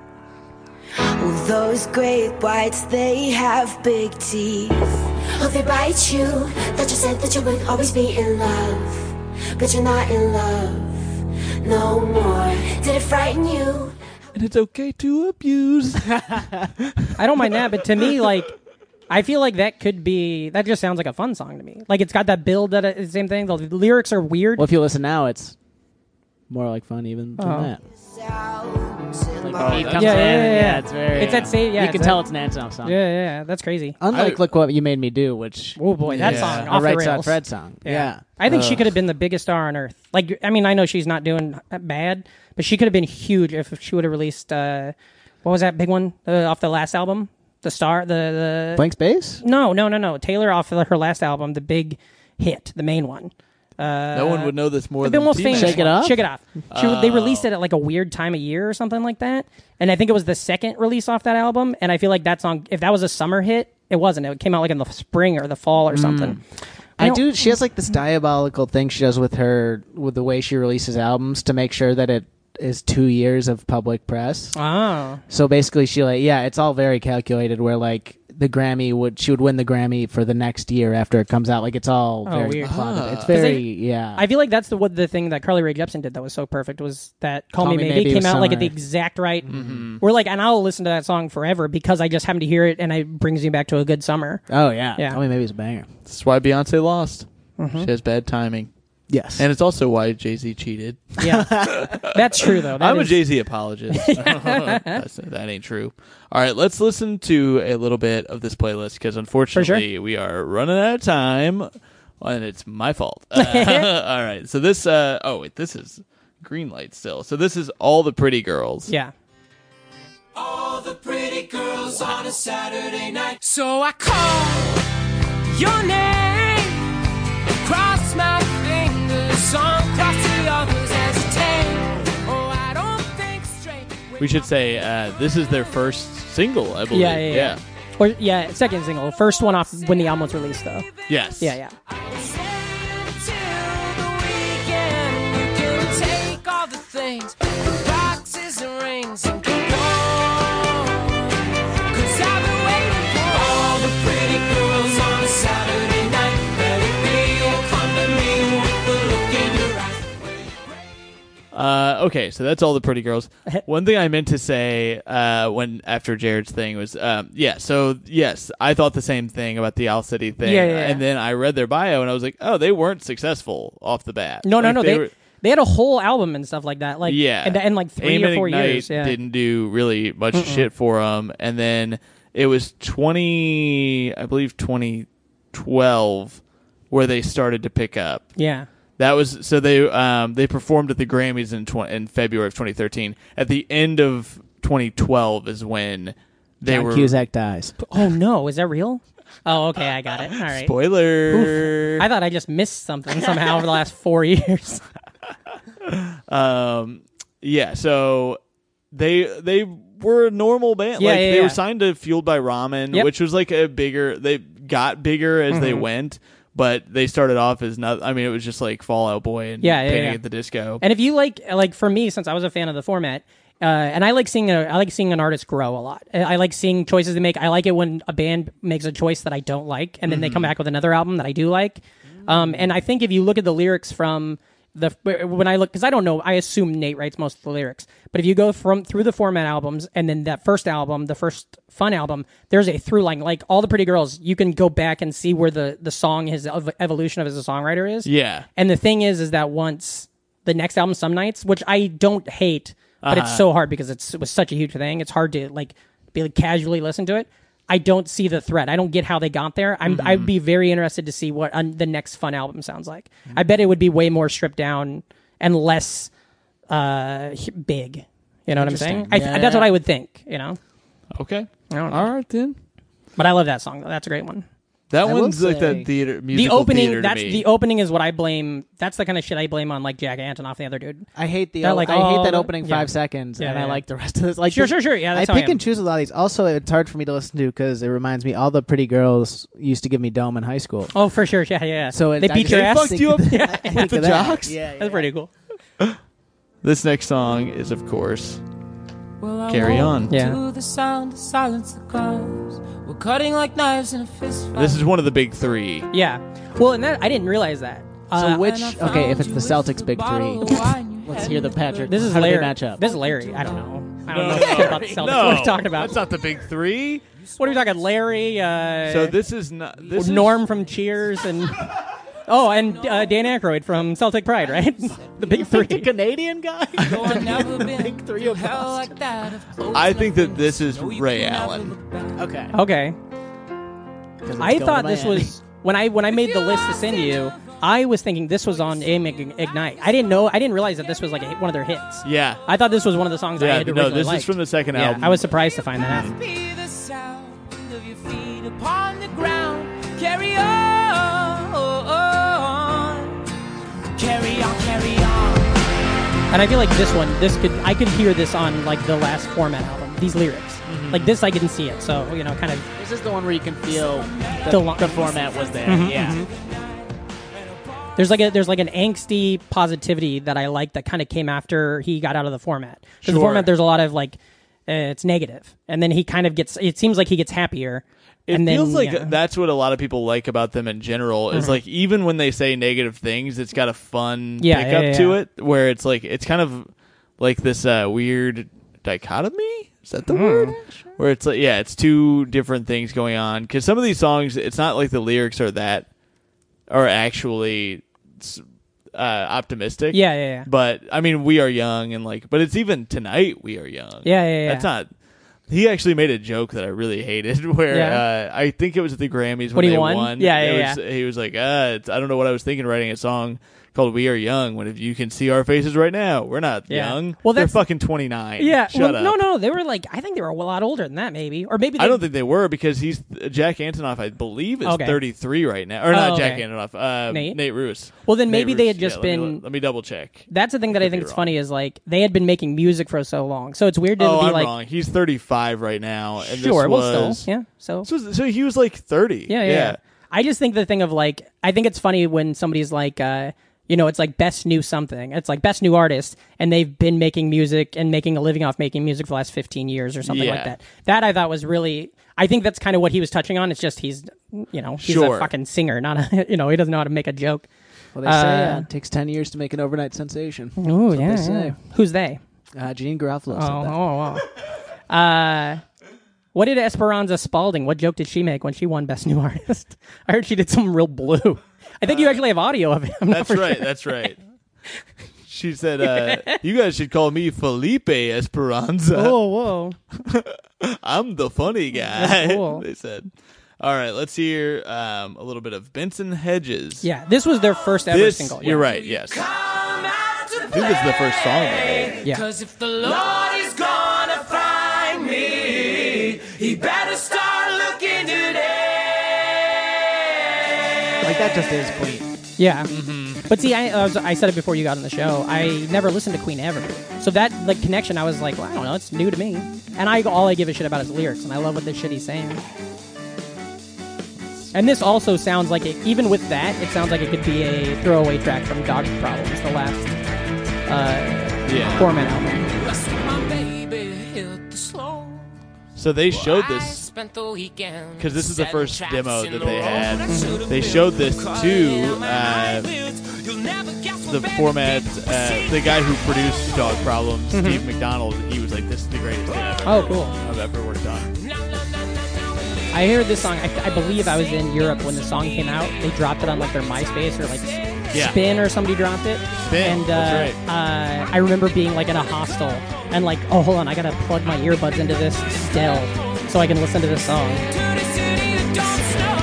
Oh, those great whites, they have big teeth. Oh, they bite you. That you said that you would always be in love, but you're not in love no more. Did it frighten you? And it's okay to abuse. I don't mind that, but to me, like, I feel like that could be. That just sounds like a fun song to me. Like it's got that build that it- same thing. The lyrics are weird. Well, if you listen now, it's more like fun even than Oh. that. Like Like, beat comes Yeah, in, yeah, and yeah, yeah. it's very. It's that same- yeah, you it's can that- tell it's an Antonoff song. Yeah, yeah, yeah, that's crazy. Unlike I- "Look What You Made Me Do," which Oh boy, that Yeah. song a off Right the Saud rails. Fred song. Yeah. I think she Ugh. could have been the biggest star on earth. Like, I mean, I know she's not doing bad, but she could have been huge if she would have released. Uh, what was that big one uh, off the last album? The star, the the Blank Space. no, no, no, no. Taylor off of her last album, the big hit, the main one. No one would know this more The than most T-Mac. famous Shake It one. Off? Shake It Off. She, Oh. They released it at like a weird time of year or something like that, and I think it was the second release off that album. And I feel like that song, if that was a summer hit, it wasn't. It came out like in the spring or the fall or something. I don't- do. She has like this diabolical thing she does with her with the way she releases albums to make sure that it is two years of public press. Oh, So basically, she like yeah, it's all very calculated. Where like the Grammy would she would win the Grammy for the next year after it comes out. Like it's all Oh, very weird. plotted. It's Ah. 'Cause very they- yeah. I feel like that's the what the thing that Carly Rae Jepsen did that was so perfect was that "Call, Call Me, Me Maybe" Maybe came was out like at the summer. exact right. We're like, and I'll listen to that song forever because I just happen to hear it and it brings me back to a good summer. oh yeah. Yeah. I mean, maybe it's a banger. That's why Beyonce lost. Mm-hmm. She has bad timing, Yes. and it's also why Jay Z cheated. Yeah, that's true though. That I'm a is- Jay Z apologist. That's, that ain't true. All right, let's listen to a little bit of this playlist because unfortunately we are running out of time, and it's my fault. Uh, all right, so this. Uh, oh wait, this is Greenlight still. So this is All the Pretty Girls. Yeah. All the pretty girls on a Saturday night. So I call your name, cross my fingers, some cross the others as a tale. Oh, I don't think straight. We should say uh, this is their first single, I believe. Yeah, yeah, yeah. Or yeah, second single. First one off when the album was released, though. Yes. Yeah, yeah. Things, boxes and rings and come on. Cause I've been waiting for all the pretty girls on a Saturday night. Let it be, oh, come to me with the look in your eyes. Uh, okay, so that's all the pretty girls. One thing I meant to say uh, when after Jared's thing was, um, yeah, so yes, I thought the same thing about the Owl City thing. Yeah, yeah, yeah. And then I read their bio and I was like, oh, they weren't successful off the bat. No, no, Like, no. They, They, were, they had a whole album and stuff like that. Like yeah. and, and like three Aim or and four Ignite years. Yeah. didn't do really much shit for them. And then it was twenty, I believe twenty twelve, where they started to pick up. Yeah. That was so they um, they performed at the Grammys in tw- in February of twenty thirteen. At the end of twenty twelve is when they John were Cusack dies. Oh no, is that real? Oh, okay, I got it. All right. spoiler. I thought I just missed something somehow over the last four years. Um, yeah, so they they were a normal band. Yeah, like yeah, they yeah. were signed to Fueled by Ramen, Yep. which was like a bigger. They got bigger as Mm-hmm. they went, but they started off as not. I mean, it was just like Fall Out Boy and Yeah, yeah, Panic yeah. at the Disco. And if you like, like for me, since I was a fan of the format, uh, and I like seeing a, I like seeing an artist grow a lot. I like seeing choices they make. I like it when a band makes a choice that I don't like, and then they come back with another album that I do like. Um, and I think if you look at the lyrics from the when I look, because I don't know, I assume Nate writes most of the lyrics. But if you go from through the format albums and then that first album, the first Fun album, there's a through line. Like All the Pretty Girls, you can go back and see where the the song, his ev- evolution of as a songwriter is. Yeah. And the thing is, is that once the next album, Some Nights, which I don't hate, but Uh-huh. it's so hard because it's, it was such a huge thing. It's hard to like be like casually listen to it. I don't see the thread. I don't get how they got there. I'm, I'd be very interested to see what un- the next Fun album sounds like. I bet it would be way more stripped down and less uh, h- big. You know what I'm saying? I, Yeah. that's what I would think. You know, Okay. I don't know. All right then. But I love that song though. That's a great one. That I will one's like say- that theater The musical opening. theater to That's me. the opening is what I blame. That's the kind of shit I blame on like Jack Antonoff, the other dude. I hate the They're o- like, I oh, hate that the- opening yeah. five seconds, Yeah, and yeah, I yeah. like the rest of this. Like Sure, the- sure, sure. Yeah, that's I how I pick am. and choose a lot of these. Also, it's hard for me to listen to because it reminds me all the pretty girls used to give me dome in high school. Oh, for sure. Yeah, yeah. So it, they I beat just your think ass. of you up? that- I think the of that. jocks? Yeah, yeah. That's pretty cool. This next song is, of course, Well, I Carry walk On. Yeah. To the sound of silence that comes. We're cutting like knives in a fist fight. This is one of the big three. Yeah. Well, and that I didn't realize that. So Uh, which? And I Okay, if found it's you the with Celtics the big bottle three, of wine you let's had hear the in Patrick. this is How do they Larry. match up? This is Larry. I don't know. I don't No, know no, shit about the Celtics. no, What are you talking about? That's not the big three. What are we talking? Larry. Uh, So this is not. This is- Norm from Cheers and oh, and uh, Dan Aykroyd from Celtic Pride, right? the big three. The Canadian guy. Though I've never been Big three through of hell Boston. like that. Of I think that this is Ray Allen. Okay. Okay. 'Cause it's I going to thought this Miami. was when I when I made the list to send to you. I was thinking this was on Aim and Ignite. I didn't know. I didn't realize that this was like a, one of their hits. Yeah. I thought this was one of the songs I Yeah. had No, originally this liked. is from the second Yeah, album. I was surprised to find that out. Be the sound of your feet upon the ground. Carry on, carry on, carry on. And I feel like this one, this could I could hear this on like the last Format album. These lyrics, Mm-hmm. like this, I didn't see it. So you know, kind of This is the one where you can feel the, The lo- the format was there. Mhm, yeah. there's like a there's like an angsty positivity that I like that kind of came after he got out of the Format. Because the Sure. Format, there's a lot of like uh, it's negative, and then he kind of gets. It seems like he gets happier. It and feels then, like yeah. that's what a lot of people like about them in general. Is like even when they say negative things, it's got a fun Yeah, pickup yeah, to yeah. it, where it's like it's kind of like this uh, weird dichotomy. Is that the Hmm. word? Where it's like yeah, it's two different things going on. Because some of these songs, it's not like the lyrics are that are actually uh, optimistic. Yeah, yeah, yeah. But I mean, we are young, and like, but it's even tonight we are young. Yeah, yeah, yeah. That's not. He actually made a joke that I really hated, where Yeah. uh, I think it was at the Grammys when When he they won? Yeah, It yeah, was, He was like, uh, it's, I don't know what I was thinking writing a song called "We Are Young." When if you can see our faces right now, we're not Yeah. young. Well, they're that's- fucking twenty-nine. Yeah, Shut well, up. no, no, they were like I think they were a lot older than that, maybe, or maybe they, I don't think they were because he's Jack Antonoff. I believe is Okay. thirty-three right now, or not Oh, Jack okay. Antonoff. Uh, Nate? Nate Roos. Well, then Nate maybe they Roos. had just Yeah, let me been- look- Let me double check. That's the thing that I Could think be it's wrong. funny is like they had been making music for so long, so it's weird to Oh, be I'm like, wrong. He's thirty-five right now, and sure, this well, was still, yeah, so So, so he was like thirty. yeah, yeah, yeah. I just think the thing of like, I think it's funny when somebody's like, uh, you know, it's like best new something. It's like best new artist, and they've been making music and making a living off making music for the last fifteen years or something Yeah. like that. That I thought was really, I think that's kind of what he was touching on. It's just he's, you know, he's Sure. a fucking singer, not a, you know, he doesn't know how to make a joke. Well, they say Uh, uh, it takes ten years to make an overnight sensation. Ooh, That's yeah, what they say. yeah. Who's they? Uh, Gene Garofalo Oh, said that. oh, oh. Uh, what did Esperanza Spalding? What joke did she make when she won Best New Artist? I heard she did something real blue. I think you actually have audio of it. I'm not That's for right. sure. That's right. She said, uh, "You guys should call me Felipe Esperanza. Oh, whoa. I'm the funny guy." That's cool. They said. All right, let's hear um, a little bit of Benson Hedges. Yeah, this was their first ever this, single. You're yeah. right. Yes, Come out to I think this is the first song they made. Yeah. Cause if the Lord is gonna find me, he better start looking today. Like that just is Queen. Yeah. Mm-hmm. But see, I, I, was, I said it before you got on the show. I never listened to Queen ever. So that like connection, I was like, well, I don't know, it's new to me. And I all I give a shit about is lyrics, and I love what this shit he's saying. And this also sounds like it, even with that, it sounds like it could be a throwaway track from Dog Problems, the last uh, Yeah. Four Man album. That's when my baby hit the slow. So they showed I this spent the weekend because this is the setting first traps demo in that the they road had. I should've They built. showed this Caught to in my uh, eyelids. You'll never guess what the baby format, did. uh, the guy who produced Dog Problems, Steve McDonald. He was like, "This is the greatest thing I've ever, Oh, cool. I've ever worked on." I heard this song. I, I believe I was in Europe when the song came out. They dropped it on like their MySpace or like Yeah. Spin or somebody dropped it. Spin, And uh, that's right. uh, I remember being like in a hostel and like, oh, hold on, I gotta plug my earbuds into this still so I can listen to this song. To the city that don't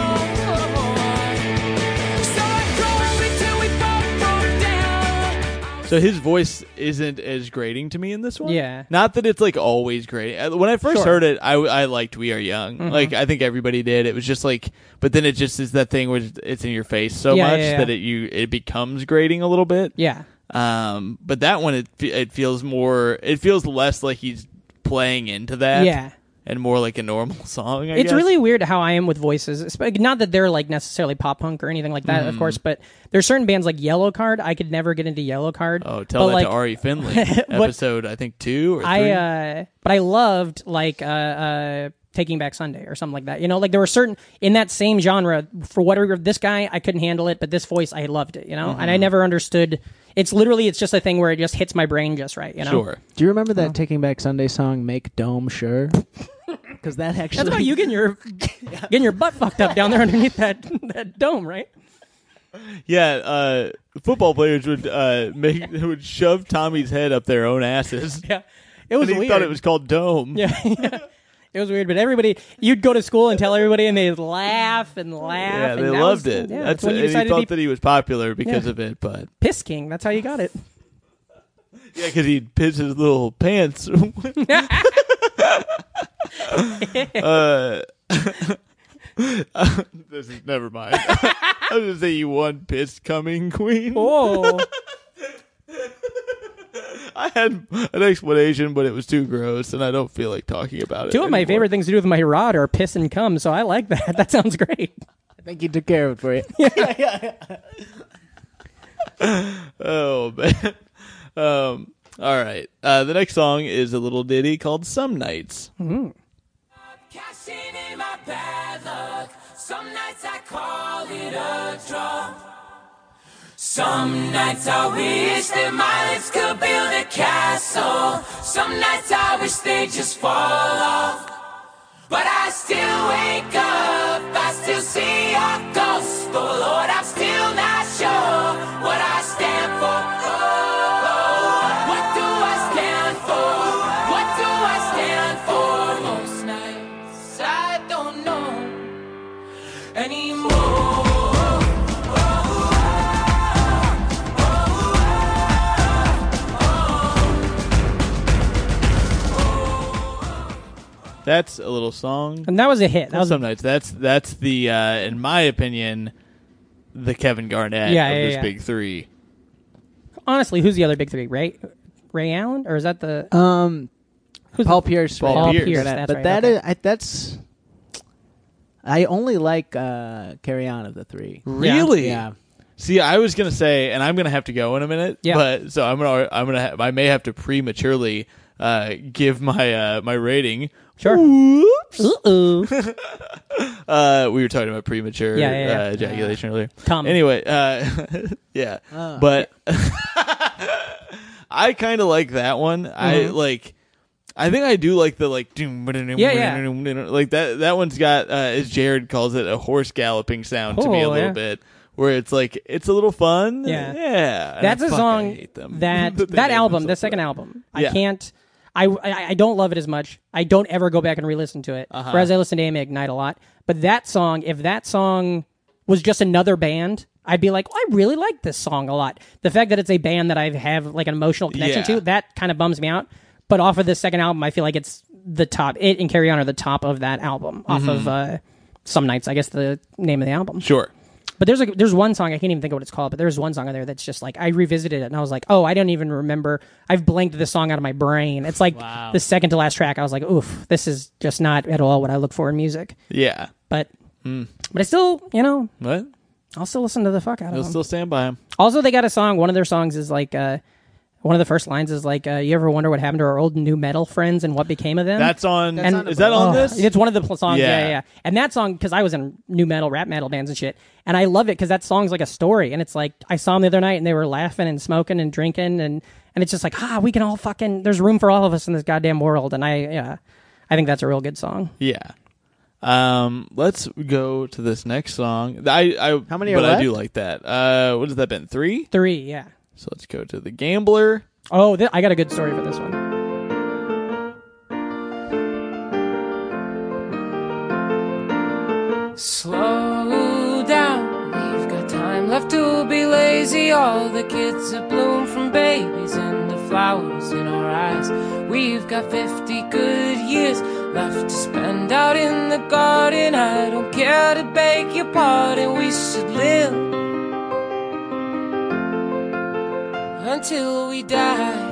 snow. So I drove until we both broke down. So his voice isn't as grating to me in this one. Yeah. Not that it's like always grating. Uh, When I first Sure. heard it, I, I liked "We Are Young." Mhm. Like I think everybody did. It was just like, but then it just is that thing where it's in your face so Yeah, much yeah, yeah. that it you it becomes grating a little bit. Yeah. Um, but that one it fe- it feels more. It feels less like he's playing into that. Yeah. And more like a normal song. I It's guess. really weird how I am with voices. It's- Not that they're like necessarily pop punk or anything like that, Mm-hmm. of course, but there's certain bands like Yellow Card. I could never get into Yellow Card. Oh, tell but, that like, to Ari Finley. But- Episode I think two or three. I uh but I loved like uh uh Taking Back Sunday or something like that. You know, like there were certain in that same genre for whatever this guy I couldn't handle it, but this voice I loved it, you know? Mm-hmm. And I never understood it's literally it's just a thing where it just hits my brain just right, you know? Sure. Do you remember that Taking Back Sunday song, Make Dome Sure? Because that actually... That's about you getting your getting your butt fucked up down there underneath that that dome, right? Yeah, uh, football players would uh, make would shove Tommy's head up their own asses. Yeah. It was and he weird. thought it was called dome. Yeah, yeah. It was weird, but everybody, you'd go to school and tell everybody, and they'd laugh and laugh. Yeah, and they that loved was- it. Yeah, That's that's when you and he decided thought to be that he was popular because Yeah. of it, but Piss King. That's how you got it. yeah, because he'd piss his little pants. uh, this is never mind. I was gonna say you won piss coming queen. Oh, I had an explanation, but it was too gross, and I don't feel like talking about it. two of my anymore. favorite things to do with my rod are piss and cum, so I like that. That sounds great. I think he took care of it for you. Oh man. Um. All right. Uh, the next song is a little ditty called "Some Nights." Cashing in my bad luck. Some nights I call it a draw. Some nights I wish that my lips could build a castle. Some nights I wish they'd just fall off. But I still wake up, I still see your ghost. Oh Lord, I'm still not sure what I stand for. Oh, oh, what do I stand for? What do I stand for? Most nights I don't know anymore. Oh, oh, oh, That's a little song. And that was a hit. That Well, was some nights. That's that's the uh, in my opinion, the Kevin Garnett Yeah, of yeah, this yeah. big three. honestly, who's the other big three? Ray Ray Allen, or is that the Um, who's Paul the, Pierce. Paul Paul Pierce. Pierce? But, That's but right. that okay. is- I, that's. I only like uh, Carry On of the three. Really? Yeah. See, I was gonna say, and I'm gonna have to go in a minute. Yeah. But so I'm gonna, I'm gonna, ha- I may have to prematurely uh, give my uh, my rating. Sure. Whoops. Ooh. Uh, we were talking about premature Yeah, yeah, yeah. Uh, ejaculation earlier. Come. Anyway, uh, yeah, Oh. but I kind of like that one. I Mhm. like. I think I do like the like doom, Yeah, yeah. like that. That one's got, uh, as Jared calls it, a horse galloping sound to me a Oh, little yeah. bit, where it's like it's a little fun. Yeah. yeah. And That's I a fuck, I song hate them. that They that made album, the themselves second that. album. Yeah. I can't. I, I I don't love it as much. I don't ever go back and re-listen to it. Uh-huh. Whereas I listen to Amy Ignite a lot. But that song, if that song was just another band, I'd be like, oh, I really like this song a lot. The fact that it's a band that I have like an emotional connection Yeah. to, that kind of bums me out. But off of this second album, I feel like it's the top. It and Carry On are the top of that album. Off Mm-hmm. of uh, Some Nights, I guess the name of the album. Sure. But there's like there's one song I can't even think of what it's called, but there's one song on there that's just like I revisited it and I was like, oh, I don't even remember. I've blanked this song out of my brain. It's like Wow. the second to last track. I was like, oof, this is just not at all what I look for in music. Yeah. But Hmm. but I still, you know, What? I'll still listen to the fuck out of You'll them. still stand by him. Also, they got a song. One of their songs is like uh, one of the first lines is like, uh, "You ever wonder what happened to our old new metal friends and what became of them?" That's on. That's on is the- that on Oh, this? It's one of the pl- songs. Yeah. Yeah. yeah, yeah. And that song, because I was in new metal, rap metal bands and shit, and I love it because that song's like a story, and it's like I saw them the other night and they were laughing and smoking and drinking, and and it's just like ah, we can all fucking. There's room for all of us in this goddamn world, and I yeah, I think that's a real good song. Yeah. Um, let's go to this next song. I, I How many are But I do left? like that. Uh, what has that been? Three. Three, yeah. So let's go to the Gambler. Oh, th- I got a good story for this one. Slow down, we've got time left to be lazy. All the kids have bloomed from babies into flowers in our eyes. We've got fifty good years left to spend out in the garden. I don't care to beg your pardon, we should live until we die.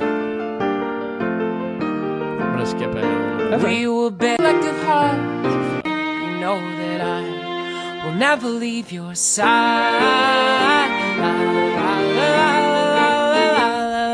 I'm gonna skip ahead a little bit. We will be collective hearts. You know that I will never leave your side. La, la, la, la, la,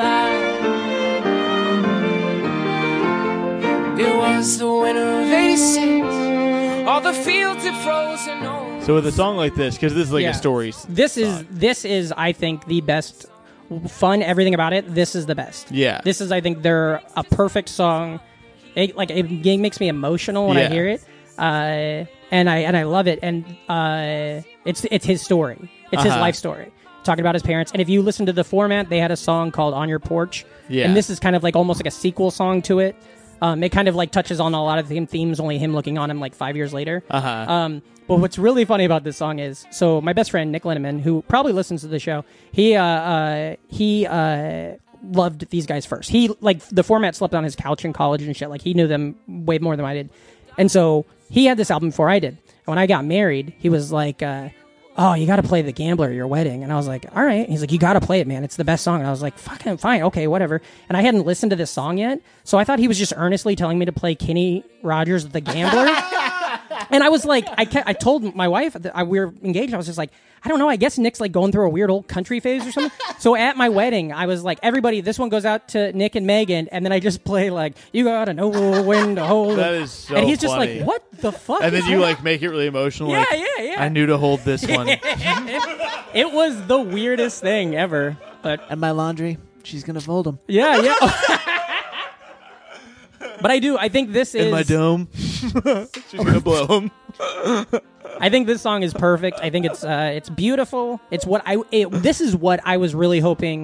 la, la. It was the winter of eighty-six. All the fields had frozen over. So with a song like this, because this is like Yeah. a story. This is this is I think the best fun. Everything about it. This is the best. Yeah. This is I think they're a perfect song. It, like it, it makes me emotional when I Yeah. hear it, uh, and I and I love it. And uh, it's it's his story. It's his Uh-huh. life story. Talking about his parents. And if you listen to the format, they had a song called "On Your Porch." Yeah. And this is kind of like almost like a sequel song to it. Um, it kind of like touches on a lot of the themes. Only him looking on him like five years later. Uh huh. Um, but what's really funny about this song is, so my best friend Nick Linneman, who probably listens to the show, he uh, uh, he uh, loved these guys first. He like the format slept on his couch in college and shit. Like he knew them way more than I did, and so he had this album before I did. And when I got married, he was like, uh, "Oh, you got to play The Gambler at your wedding," and I was like, "All right." He's like, "You got to play it, man. It's the best song." And I was like, "Fucking fine, okay, whatever." And I hadn't listened to this song yet, so I thought he was just earnestly telling me to play Kenny Rogers' The Gambler. And I was like, I kept, I told my wife that I, we were engaged. I was just like, I don't know. I guess Nick's like going through a weird old country phase or something. So at my wedding, I was like, everybody, this one goes out to Nick and Megan, and then I just play like, you gotta know when to hold. That it. is so And he's just funny. like, what the fuck? And is then you that?" like make it really emotional. yeah, like, yeah, yeah. I knew to hold this one. It was the weirdest thing ever. But And my laundry, she's gonna fold them. yeah, yeah. But I do. I think this is. In my dome. She's gonna blow him. I think this song is perfect. I think it's uh, it's beautiful. It's what I. It, this is what I was really hoping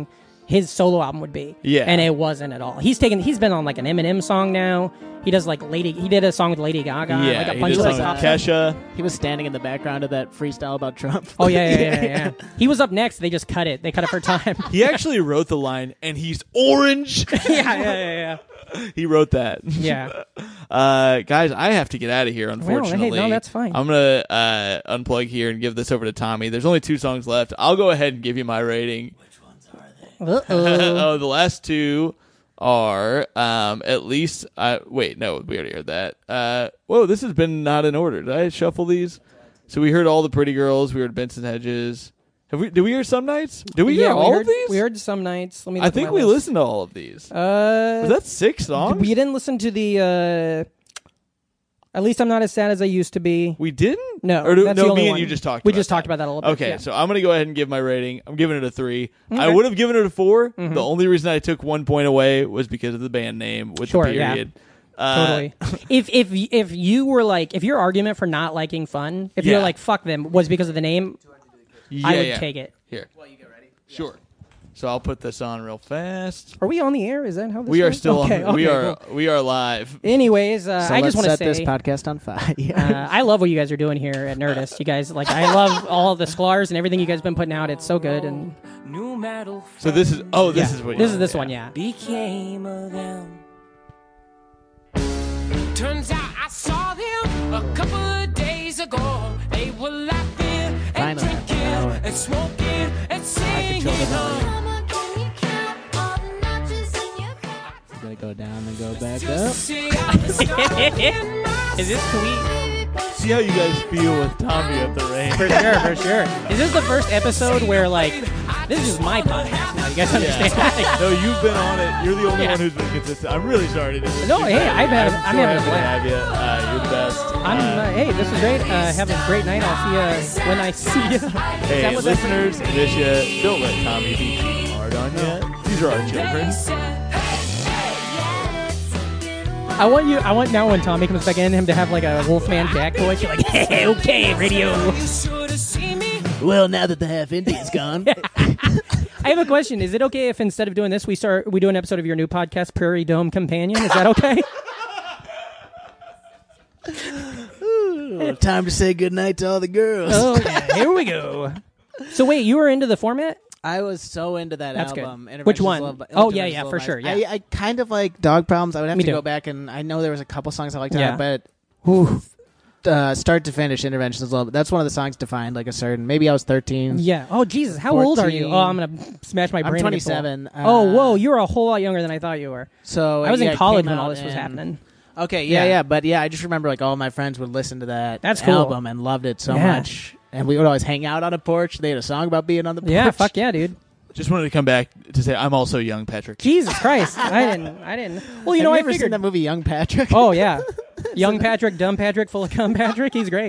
his solo album would be. Yeah. And it wasn't at all. He's taken. He's been on like an Eminem song now. He does like Lady. He did a song with Lady Gaga. Yeah, like a he bunch did of like something pop with Kesha. He was standing in the background of that freestyle about Trump. Oh yeah, yeah, yeah, yeah, yeah. He was up next. They just cut it. They cut it for time. He actually wrote the line, and he's orange. yeah, yeah, yeah, yeah. He wrote that. Yeah. Uh, guys, I have to get out of here, unfortunately. Well, hey, no, that's fine. I'm going to uh, unplug here and give this over to Tommy. There's only two songs left. I'll go ahead and give you my rating. Which ones are Uh-oh. oh, the last two are um, at least... Uh, wait, no, we already heard that. Uh, whoa, this has been not in order. Did I shuffle these? So we heard All the Pretty Girls. We heard Benson Hedges. Have we? Did we hear Some Nights? Did we yeah, hear we all heard, of these? We heard Some Nights. Let me. Look I at think my we list. listened to all of these. Uh, Was that six songs? we didn't listen to the. Uh, At least I'm not as sad as I used to be. We didn't? No, Or do, that's no, the only me one. and you just talked We about just that. talked about that a little bit. Okay, yeah. so I'm going to go ahead and give my rating. I'm giving it a three. I Okay. would have given it a four. Mhm. The only reason I took one point away was because of the band name with Sure, the period. Uh, Totally. if if if you were like, if your argument for not liking Fun, if Yeah. you're like fuck them, was because of the name, yeah, I would yeah. take it. Here. Well, you get ready? Sure. So I'll put this on real fast. Are we on the air? Is that how this We are works? still okay, on. We okay, are cool. we are live. Anyways, uh, So I let's just want to set say this podcast on fire. uh, I love what you guys are doing here at Nerdist. You guys, like, I love all the Sklar's and everything you guys been putting out. It's so good. And New metal So this is oh this yeah, is what this you- is this one, yeah. became of them. Turns out I saw them a couple of days ago. They were laughing and Finally, after drinking an hour. and smoking and singing. on. You gotta go down and go back To up. see I'm starting my Is this sweet? See how you guys feel with Tommy at the range. For sure, for sure. Is this the first episode where, like, this is my podcast now? You guys understand? Yeah. No, you've been on it. You're the only Yeah. one who's been consistent. I'm really sorry to do No, hey, I've had- I'm, I'm so having a happy to blast. have you. Uh, you're the best. I'm, uh, hey, this is great. Uh, have a great night. I'll see you when I see you. Is Hey, that what that- listeners, miss you. Don't let Tommy be too hard on you. These are our children. I want you. I want now when Tommy comes back in, him to have like a Wolfman Jack voice. You're like, hey, okay, radio. Well, now that the half Indian's gone. I have a question. Is it okay if instead of doing this, we start we do an episode of your new podcast, Prairie Dome Companion? Is that okay? Ooh, time to say goodnight to all the girls. Oh, yeah. Here we go. So wait, you were into the format? I was so into that That's good. album. Which Interventions one? Love by- Oh, yeah, Interventions yeah, Love for by- sure, yeah. I, I kind of like Dog Problems. I would have Me to too. go back and I know there was a couple songs I liked, Yeah. on it, but whew, uh, start to finish, Interventions Love. That's one of the songs defined like a certain. Maybe I was thirteen. Yeah. Oh, Jesus. How old are you? fourteen. Oh, I'm going to smash my I'm brain. against the wall. twenty-seven. Oh, Uh, whoa. You were a whole lot younger than I thought you were. So I was yeah, in it college came when all out this was in- happening. Okay, yeah, Yeah. yeah, but yeah, I just remember like all my friends would listen to that That's cool. album and loved it so Yeah. much. And we would always hang out on a porch. They had a song about being on the porch. Yeah, fuck yeah, dude. Just wanted to come back to say I'm also young, Patrick. Jesus Christ. I didn't. I didn't. Well, you Have know, you I ever seen figured. that movie Young Patrick? Oh, yeah. Young Patrick, dumb Patrick, full of cum Patrick. He's great.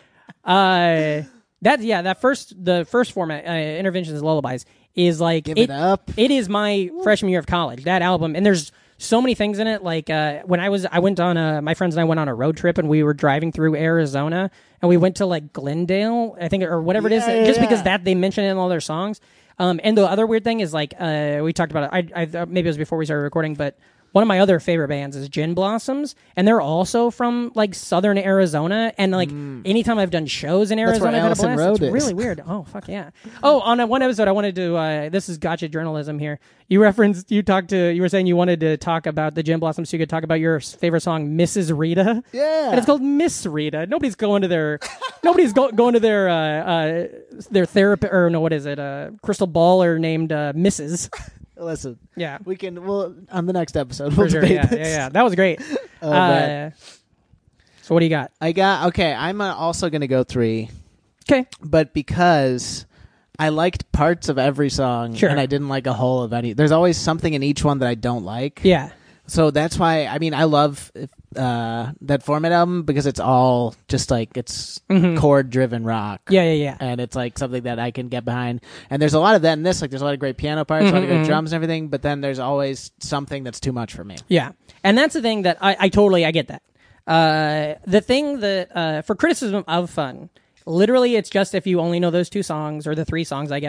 Uh, that yeah, that first the first format, uh, Interventions and Lullabies, is like Give it up. It is my freshman year of college. That album, and there's so many things in it. Like uh, when I was, I went on a my friends and I went on a road trip, and we were driving through Arizona, and we went to like Glendale, I think, or whatever Yeah, it is, just yeah. because that they mention it in all their songs. Um, and the other weird thing is like uh, we talked about it. I, I maybe it was before we started recording, but one of my other favorite bands is Gin Blossoms, and they're also from like southern Arizona. And like anytime I've done shows in That's Arizona, where I've had a Allison blast. Road It's is. really weird. Oh fuck yeah! Oh, on a, one episode, I wanted to. Uh, this is gotcha journalism here. You referenced. You talked to. You were saying you wanted to talk about the Gin Blossoms, so you could talk about your favorite song, Missus Rita. Yeah. And it's called Miss Rita. Nobody's going to their. nobody's go, going to their uh, uh, their therapy or no, what is it? Uh, crystal baller named uh, Missus Listen, Yeah. we can. We'll on the next episode. For We'll sure, debate yeah, this. yeah, yeah. That was great. Oh, uh, man. so what do you got? I got okay. I'm uh, also going to go three, Okay. but because I liked parts of every song, Sure. and I didn't like a whole of any. There's always something in each one that I don't like. Yeah. So that's why I mean I love uh, that Format album because it's all just like it's Mhm. chord driven rock. Yeah, yeah, yeah. And it's like something that I can get behind. And there's a lot of that in this. Like there's a lot of great piano parts, a lot of Mhm, great mhm. drums and everything. But then there's always something that's too much for me. Yeah. And that's the thing that I, I totally, I get that. Uh, the thing that, uh, for criticism of Fun, literally it's just if you only know those two songs, or the three songs, I guess,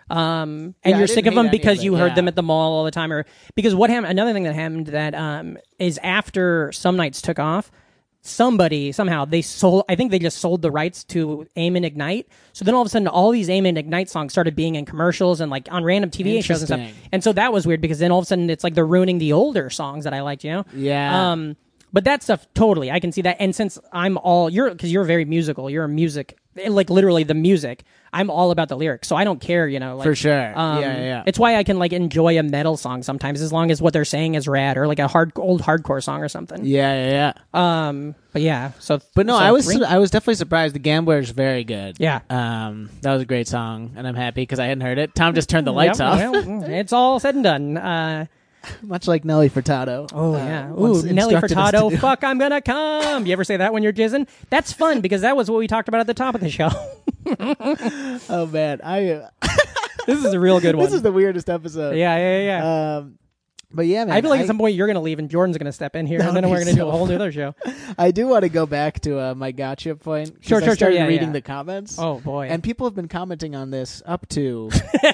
Um, and Yeah, I you're didn't sick of hate them any of because it, you heard yeah. them at the mall all the time, or because what happened? Another thing that happened that um, is after Some Nights took off, somebody somehow they sold. I think they just sold the rights to Aim and Ignite. So then all of a sudden, all these Aim and Ignite songs started being in commercials and like on random T V shows and stuff. Interesting. And so that was weird because then all of a sudden it's like they're ruining the older songs that I liked. You know? Yeah. Um, but that stuff totally, I can see that. And since I'm all you're because you're very musical, you're a music like literally the music. I'm all about the lyrics, so I don't care, you know. Like, For sure. Um, Yeah, yeah, yeah. It's why I can like enjoy a metal song sometimes, as long as what they're saying is rad, or like a hard old hardcore song or something. yeah, yeah, yeah. Um, but yeah. So, But no, so I was three- I was definitely surprised. The Gambler is very good. Yeah. Um, that was a great song, and I'm happy because I hadn't heard it. Tom just turned the lights Yep, off, well, mm, it's all said and done. Uh, much like Nelly Furtado. oh uh, yeah. Ooh, once Nelly instructed us to Furtado. do. Fuck, I'm gonna come. You ever say that when you're jizzing? That's fun because that was what we talked about at the top of the show. Oh man, I. Uh, This is a real good one. this is the weirdest episode. yeah, yeah, yeah. yeah. Um, but yeah, man, I feel like at some point you're gonna leave and Jordan's gonna step in here, That and then would we're be gonna do so a whole other show. I do want to go back to uh, my gotcha point. 'cause Sure, I sure, sure, started yeah, reading yeah. the comments. Oh boy. And people have been commenting on this up to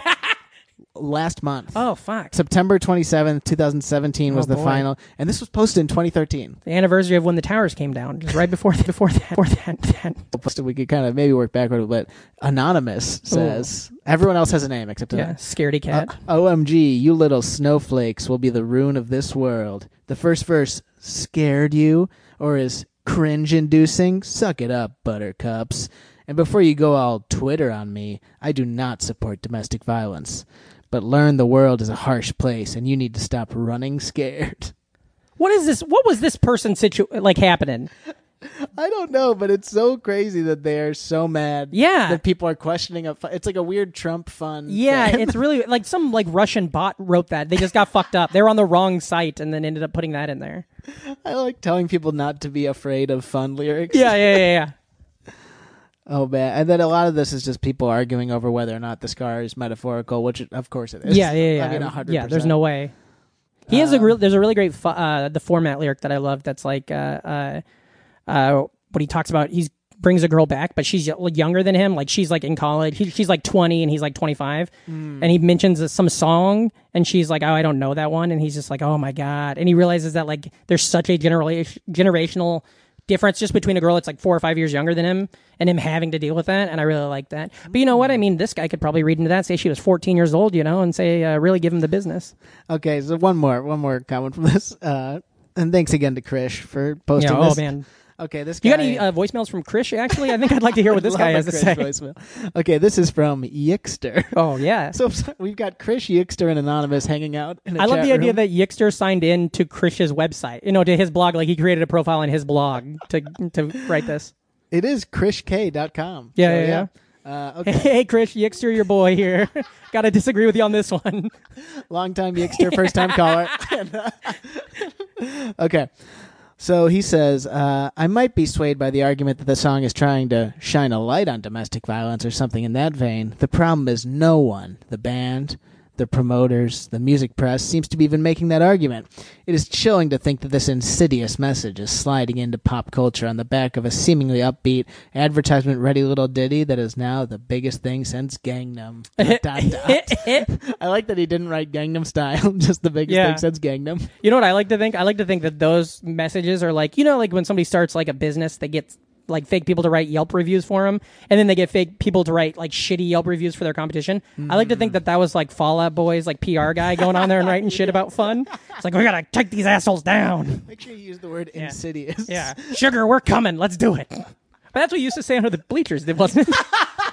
last month. oh fuck. September twenty-seventh, twenty seventeen was Oh, the boy. final, and this was posted in twenty thirteen. The anniversary of when the towers came down, just right before before that. Before that, that. Posted, we could kind of maybe work backward, but Anonymous says everyone else has a name except Yeah, scaredy cat. Uh, O M G, you little snowflakes will be the ruin of this world. The first verse scared you, or is cringe-inducing? Suck it up, buttercups. And before you go all Twitter on me, I do not support domestic violence. But learn the world is a harsh place, and you need to stop running scared. What is this? What was this person situ like happening? I don't know, but it's so crazy that they are so mad. Yeah. that people are questioning a. Fu- it's like a weird Trump fun. Yeah, thing. it's really like some like Russian bot wrote that. They just got fucked up. They were on the wrong site and then ended up putting that in there. I like telling people not to be afraid of fun lyrics. Yeah, yeah, yeah, yeah. Oh man, and then a lot of this is just people arguing over whether or not the scar is metaphorical, which of course it is. Yeah, yeah, yeah. I mean, one hundred yeah, percent. there's no way. He has a Um, real. There's a really great fu- uh, the format lyric that I love. That's like uh, uh, uh, what he talks about. He brings a girl back, but she's y- younger than him. Like she's like in college. He, she's like twenty and he's like twenty-five. Hmm. And he mentions uh, some song, and she's like, "Oh, I don't know that one." And he's just like, "Oh my god!" And he realizes that like there's such a generation generational difference just between a girl that's like four or five years younger than him and him having to deal with that. And I really like that. But you know what? I mean, this guy could probably read into that, say she was fourteen years old, you know, and say, uh, really give him the business. Okay, so one more, one more comment from this, uh, and thanks again to Krish for posting Yeah, this. oh man. Okay, this guy. You got any uh, voicemails from Krish, actually? I think I'd like to hear what this Love guy a has to Krish say. voicemail. Okay, this is from Yixter. Oh, yeah. So we've got Krish, Yixter, and Anonymous hanging out in a I love chat the idea room. that Yixter signed in to Krish's website, you know, to his blog. Like he created a profile in his blog to to write this. It is krish k dot com. Yeah, So, yeah, yeah. Uh, okay, Hey, Krish, Yixter, your boy here. Got to disagree with you on this one. long time Yixter, first time caller. Okay. So he says, uh, I might be swayed by the argument that the song is trying to shine a light on domestic violence or something in that vein. The problem is no one, the band, the promoters, the music press, seems to be even making that argument. It is chilling to think that this insidious message is sliding into pop culture on the back of a seemingly upbeat, advertisement-ready little ditty that is now the biggest thing since Gangnam. Dot, dot, dot. I like that he didn't write Gangnam Style, just the biggest Yeah. thing since Gangnam. You know what I like to think? I like to think that those messages are like, you know, like when somebody starts like a business, they get like fake people to write Yelp reviews for them, and then they get fake people to write like shitty Yelp reviews for their competition. I like to think that that was like Fall Out Boy's like P R guy going on there and writing shit about fun. It's like, we gotta take these assholes down. Make sure you use the word insidious. Yeah, sugar, we're coming. Let's do it. But that's what you used to say under the bleachers, wasn't it?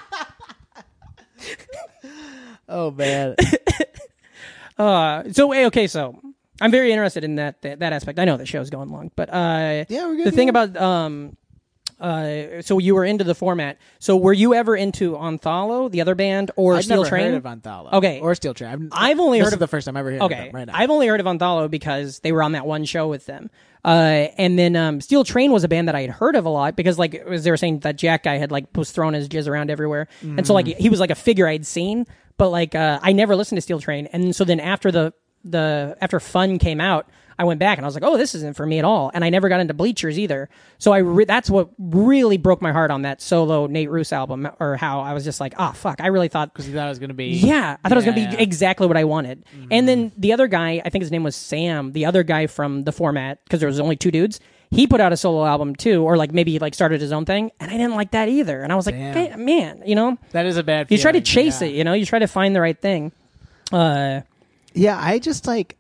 Oh, man. Uh, so hey, okay, so I'm very interested in that that, that aspect. I know the show's going long, but uh, Yeah, we're good, the thing yeah. about um, uh, so you were into the format. So were you ever into Onthalo, the other band, or I've Steel never Train? heard of Onthalo. Okay. Or Steel Train. I've, I've only this heard is of- the first time ever hearing Okay, of them right now. I've only heard of Onthalo because they were on that one show with them. Uh, and then um, Steel Train was a band that I had heard of a lot because, like, as they were saying, that Jack guy had like was throwing his jizz around everywhere, and so like Mm. he was like a figure I'd seen, but like uh, I never listened to Steel Train. And so then after the the after Fun came out, I went back and I was like, oh, this isn't for me at all. And I never got into Bleachers either. So I re- that's what really broke my heart on that solo Nate Ruess album, or how I was just like, oh, fuck, I really thought. Because you thought it was going to be. Yeah, I thought it was going to Yeah, be yeah. exactly what I wanted. Mm-hmm. And then the other guy, I think his name was Sam, the other guy from The Format, because there was only two dudes, he put out a solo album too, or like maybe he like started his own thing, and I didn't like that either. And I was like, Damn. "Hey, man, you know, That is a bad you feeling. try to chase yeah. it, you know, you try to find the right thing. Uh, Yeah, I just like.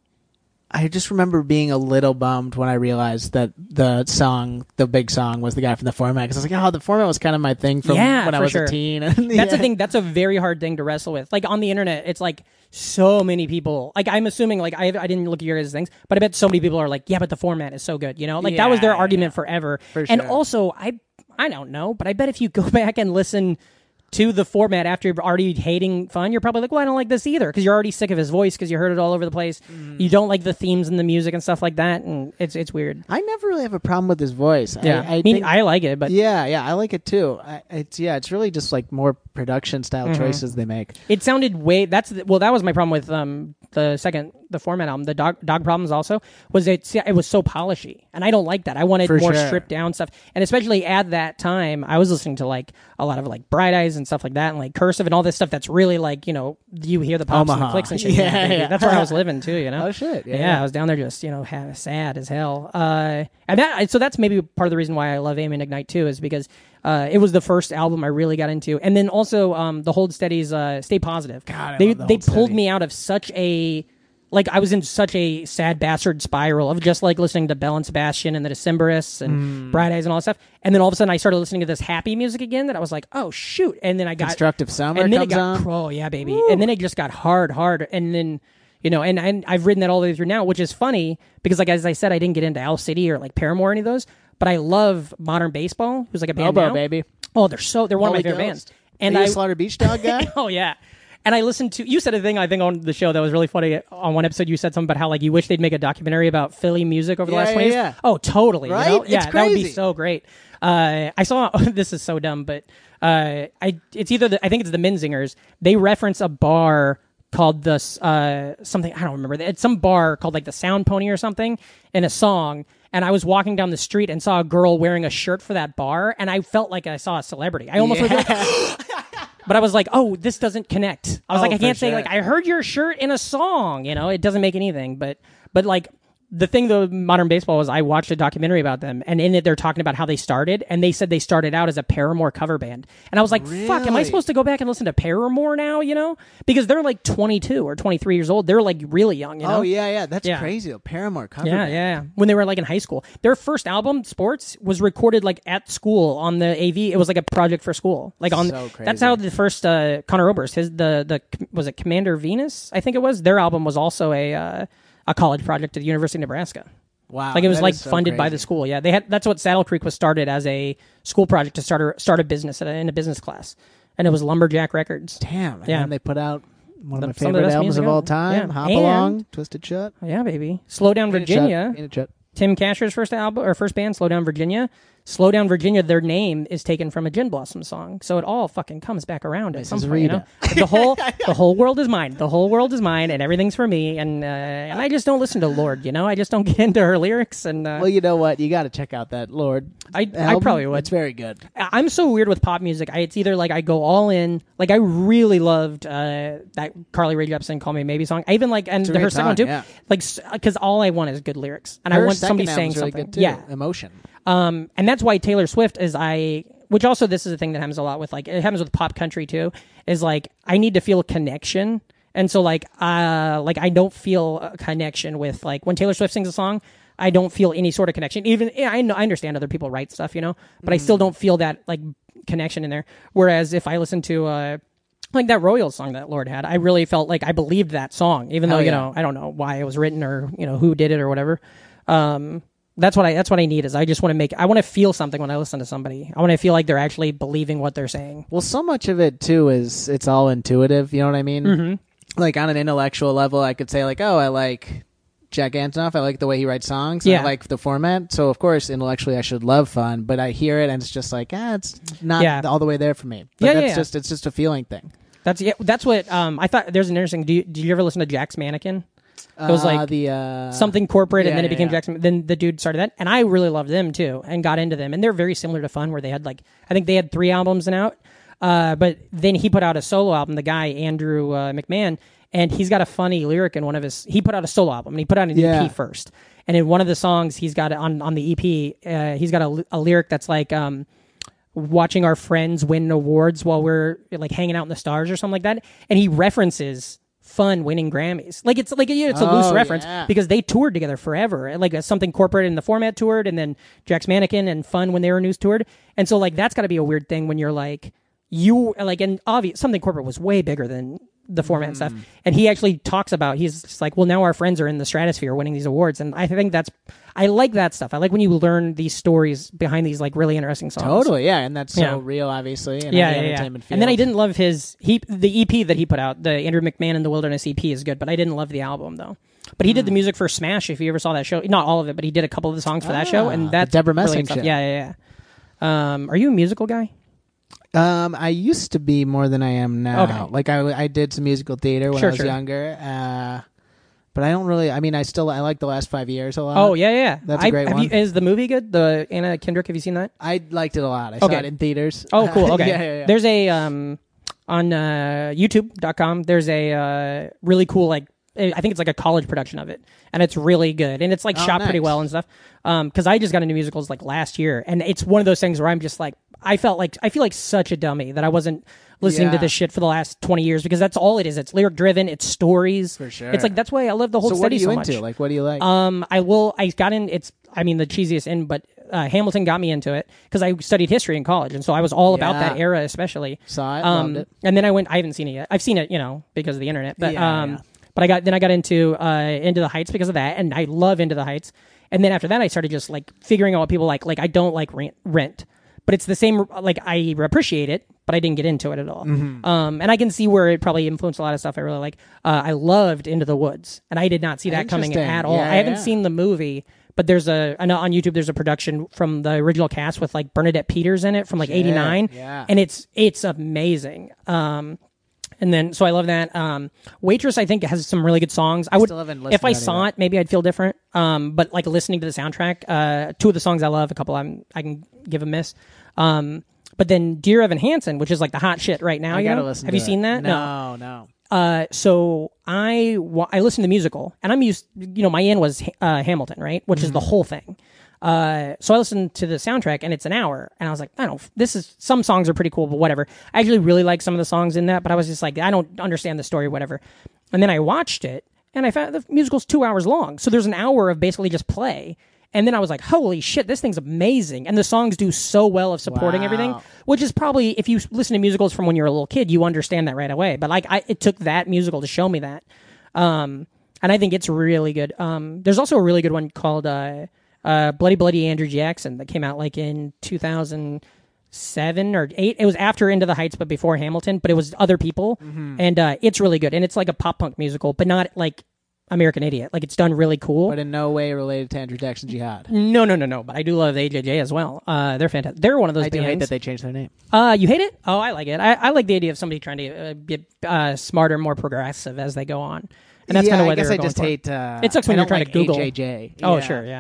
I just remember being a little bummed when I realized that the song, the big song, was the guy from The Format. Because I was like, oh, The Format was kind of my thing from Yeah, when I for was sure. a teen. That's Yeah. the thing. That's a very hard thing to wrestle with. Like on the internet, it's like so many people. Like I'm assuming, like I, I didn't look at your guys' things, but I bet so many people are like, yeah, but The Format is so good. You know, like that was their Yeah, argument yeah. forever. For And sure. also, I I don't know, but I bet if you go back and listen to The Format after you're already hating Fun, you're probably like, well, I don't like this either, because you're already sick of his voice because you heard it all over the place. Mm. You don't like the themes and the music and stuff like that, and it's it's weird. I never really have a problem with his voice. Yeah, I, I I mean, think, I like it, but yeah, yeah, I like it too. I, it's yeah, it's really just like more production style Mm-hmm. choices they make. it sounded way. That's the, well, that was my problem with um the second The Format album, the Dog Dog Problems. Also, was it it was so polishy, and I don't like that. I wanted For more sure. stripped down stuff, and especially at that time, I was listening to like a lot of like Bright Eyes and stuff like that, and like Cursive and all this stuff that's really like, you know, you hear the pops and Omaha. the clicks and shit. Yeah, baby. yeah. That's where I was living too. You know. Oh, shit. Yeah, Yeah, yeah. I was down there just you know ha- sad as hell. Uh, and that so that's maybe part of the reason why I love Aim and Ignite too, is because. Uh, it was the first album I really got into, and then also um, the Hold Steady's uh, "Stay Positive." God, I they love the they Hold pulled Steady. me out of such a like I was in such a sad bastard spiral of just like listening to Bell and Sebastian and the Decemberists and Mm. Bright Eyes and all that stuff, and then all of a sudden I started listening to this happy music again. That I was like, oh shoot! And then I got Constructive Summer and then comes it got on. oh yeah baby, and then it just got hard, hard, and then. You know, and, and I've written that all the way through now, which is funny because, like as I said, I didn't get into Owl City or like Paramore or any of those, but I love Modern Baseball, who's like a band Elbow, now. baby. Oh, they're so they're one Holy of my favorite Ghost. bands. And Are you I a Slaughter Beach Dog guy? oh yeah, and I listened to you said a thing I think on the show that was really funny. On one episode, you said something about how like you wish they'd make a documentary about Philly music over the Yeah, last yeah, twenty years. yeah. Oh, totally. you Right? know? It's Yeah, that would be crazy. so great. Uh, I saw this is so dumb, but uh, I it's either the, I think it's the Minzingers. They reference a bar called the uh, something I don't remember. It's some bar called like the Sound Pony or something in a song. And I was walking down the street and saw a girl wearing a shirt for that bar, and I felt like I saw a celebrity. I almost was like, but I was like, oh, this doesn't connect. I was Oh, like, I for can't say sure. like I heard your shirt in a song. You know, it doesn't make anything. But but like. The thing though, Modern Baseball was I watched a documentary about them, and in it they're talking about how they started, and they said they started out as a Paramore cover band, and I was like, "Fuck, am I Really? supposed to go back and listen to Paramore now?" You know, because they're like twenty-two or twenty-three years old. They're like really young. You know? Oh yeah, yeah, that's Yeah. crazy. A Paramore cover. Yeah, band. yeah. When they were like in high school, their first album, Sports, was recorded like at school on the A V. It was like a project for school. Like on. So crazy. That's how the first uh, Conor Oberst, his the the was it Commander Venus? I think it was. Their album was also a uh, a college project at the University of Nebraska. Wow. Like it was that like is so funded by crazy. the school. Yeah, they had. That's what Saddle Creek was started as a school project to start a, start a business at a, in a business class, and it was Lumberjack Records. Damn. And Yeah. then they put out one The- of my some of the favorite best albums music of all out. time. Yeah. Hop And- Along, Twisted Shut. Yeah, baby. Slow Down Ain't it Virginia. Shut? Ain't it Shut? Tim Casher's first album or first band, Slow Down Virginia. Slow Down Virginia, their name is taken from a Gin Blossom song, so it all fucking comes back around at some Missus point. You know? Rita. the whole the whole world is mine. The whole world is mine, and everything's for me. And uh, and I just don't listen to Lord. You know, I just don't get into her lyrics. And uh, Well, you know what? You got to check out that Lord. I I album. probably would. It's very good. I'm so weird with pop music. I, it's either like I go all in. Like I really loved uh, that Carly Rae Jepsen "Call Me Maybe" song. I even like and a her good second one too. song, yeah. Like because all I want is good lyrics, and I Her want second somebody saying album's really something. good too. Yeah, Emotion. Um, and that's why Taylor Swift is I, which also this is a thing that happens a lot with like it happens with pop country too. Is like I need to feel a connection, and so like uh like I don't feel a connection with like when Taylor Swift sings a song, I don't feel any sort of connection. Even yeah, I know I understand other people write stuff, you know, but I still don't feel that like connection in there. Whereas if I listen to uh like that Royals song that Lord had, I really felt like I believed that song, even though Hell you yeah. know I don't know why it was written or you know who did it or whatever. Um, That's what I. That's what I need. Is I just want to make. I want to feel something when I listen to somebody. I want to feel like they're actually believing what they're saying. Well, so much of it too is it's all intuitive. You know what I mean? Mm-hmm. Like on an intellectual level, I could say like, oh, I like Jack Antonoff. I like the way he writes songs. Yeah. I like the format. So of course, intellectually, I should love Fun. But I hear it and it's just like, ah, it's not Yeah. all the way there for me. But Yeah, that's yeah, yeah. just it's just a feeling thing. That's yeah, that's what um, I thought. There's an interesting. Do you, did you ever listen to Jack's Mannequin? It was Uh, like the uh, something corporate, yeah, and then it yeah, became yeah. Jackson. Then the dude started that, and I really loved them too, and got into them. And they're very similar to Fun, where they had like I think they had three albums and out. Uh, but then he put out a solo album. The guy Andrew uh, McMahon, and he's got a funny lyric in one of his. He put out a solo album, and he put out an Yeah. E P first. And in one of the songs, he's got on on the E P, uh, he's got a, a lyric that's like. Um, watching our friends win awards while we're like hanging out in the stars or something like that, and he references Fun winning Grammys. Like it's like it's a loose Oh, reference yeah. because they toured together forever. Like uh, something corporate in the format toured, and then Jack's Mannequin and Fun when they were news toured. And so like that's got to be a weird thing when you're like you like and obvious something corporate was way bigger than the format and stuff. And he actually talks about he's just like, well, now our friends are in the stratosphere winning these awards, and I think that's I like that stuff. I like when you learn these stories behind these like really interesting songs. Totally, yeah, and that's so Yeah. real, obviously. And Yeah, the yeah, yeah. entertainment And then I field. didn't love his he the E P that he put out, the Andrew McMahon and the Wilderness E P is good, but I didn't love the album though. But he did the music for Smash. If you ever saw that show, not all of it, but he did a couple of the songs for that show, Ah, and the that's Deborah really Messing good stuff. show. Yeah, yeah, yeah. Um, are you a musical guy? Um, I used to be more than I am now. Okay. Like I, I did some musical theater when Sure, I was sure. younger. Uh, but I don't really. I mean, I still I like the last five years a lot. Oh yeah, yeah. that's a I- great have one. You, is the movie good? The Anna Kendrick. Have you seen that? I liked it a lot. I saw Okay. it in theaters. Oh, cool. Okay. yeah, yeah, yeah. There's a um on uh, YouTube dot com. There's a uh, really cool like I think it's like a college production of it, and it's really good, and it's like Oh, shot pretty nice. well and stuff. Um, because I just got into musicals like last year, and it's one of those things where I'm just like I felt like I feel like such a dummy that I wasn't listening to Yeah. this shit for the last twenty years because that's all it is. It's lyric driven. It's stories. For sure. It's like that's why I love the whole So what study are you so into? much. Like, what do you like? Um, I will. I got in. It's. I mean, the cheesiest in, but uh, Hamilton got me into it because I studied history in college, and so I was all about Yeah. that era, especially. Saw it, Um, loved it. and then I went. I haven't seen it yet. I've seen it, you know, because of the internet. But Yeah, um, yeah. but I got then I got into uh Into the Heights because of that, and I love Into the Heights. And then after that, I started just like figuring out what people like. Like I don't like Rent, Rent, but it's the same. Like I appreciate it, but I didn't get into it at all. Mm-hmm. Um, and I can see where it probably influenced a lot of stuff I really like. Uh, I loved Into the Woods, and I did not see that coming Interesting. at all. Yeah, I haven't yeah. seen the movie, but there's a I know on YouTube there's a production from the original cast with like Bernadette Peters in it from like eighty-nine, yeah. and it's it's amazing. Um, and then so I love that. Um, Waitress I think has some really good songs. I would still haven't listened if I to any of saw that. it maybe I'd feel different. Um, but like listening to the soundtrack, uh, two of the songs I love, a couple I'm I can give a miss. Um, but then Dear Evan Hansen, which is like the hot shit right now. I you gotta know? listen. Have to you seen that? No, no. Uh, so I wa- I listened to the musical, and I'm used. You know, my in was uh, Hamilton, right, which is the whole thing. Uh, so I listened to the soundtrack, and it's an hour, and I was like, I don't. This is some songs are pretty cool, but whatever. I actually really like some of the songs in that, but I was just like, I don't understand the story, whatever. And then I watched it, and I found the musical's two hours long, so there's an hour of basically just play. And then I was like, holy shit, this thing's amazing. And the songs do so well of supporting Wow. everything, which is probably, if you listen to musicals from when you're a little kid, you understand that right away. But like, I, it took that musical to show me that. Um, and I think it's really good. Um, there's also a really good one called uh, uh, Bloody Bloody Andrew Jackson that came out like in two thousand seven or eight. It was after Into the Heights, but before Hamilton, but it was other people. And uh, it's really good. And it's like a pop punk musical, but not like American Idiot. Like it's done really cool. But in no way related to Andrew Jackson Jihad. No, no, no, no. But I do love A J J as well. Uh, they're fantastic. They're one of those I do bands. hate that they changed their name. Uh, you hate it? Oh, I like it. I, I like the idea of somebody trying to uh, get uh, smarter, more progressive as they go on, and that's yeah, kind of what I guess they're I going just for. hate. Uh, It sucks when I you're don't trying like to Google. A J J. Oh, Yeah. sure, yeah.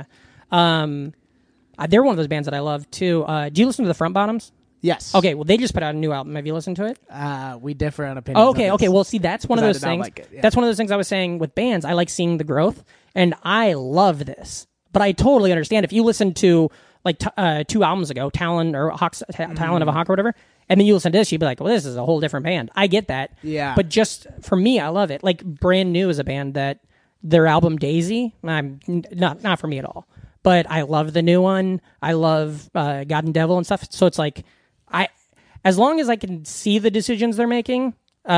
Um, uh, they're one of those bands that I love too. Uh, do you listen to the Front Bottoms? Yes. Okay, well they just put out a new album. Have you listened to it? Uh, we differ on opinions. Oh, okay, on okay. this. Well, see, that's one of 'Cause I those did not things. like it, yeah. That's one of those things I was saying with bands. I like seeing the growth, and I love this. But I totally understand if you listen to like t- uh, two albums ago, Talon or Hawks, Ta- Talon of a Hawk or whatever, and then you listen to this, you'd be like, "Well, this is a whole different band." I get that. Yeah. But just for me, I love it. Like Brand New is a band that their album Daisy, I'm n- not not for me at all. But I love the new one. I love uh, God and Devil and stuff. So it's like I. As long as I can see the decisions they're making,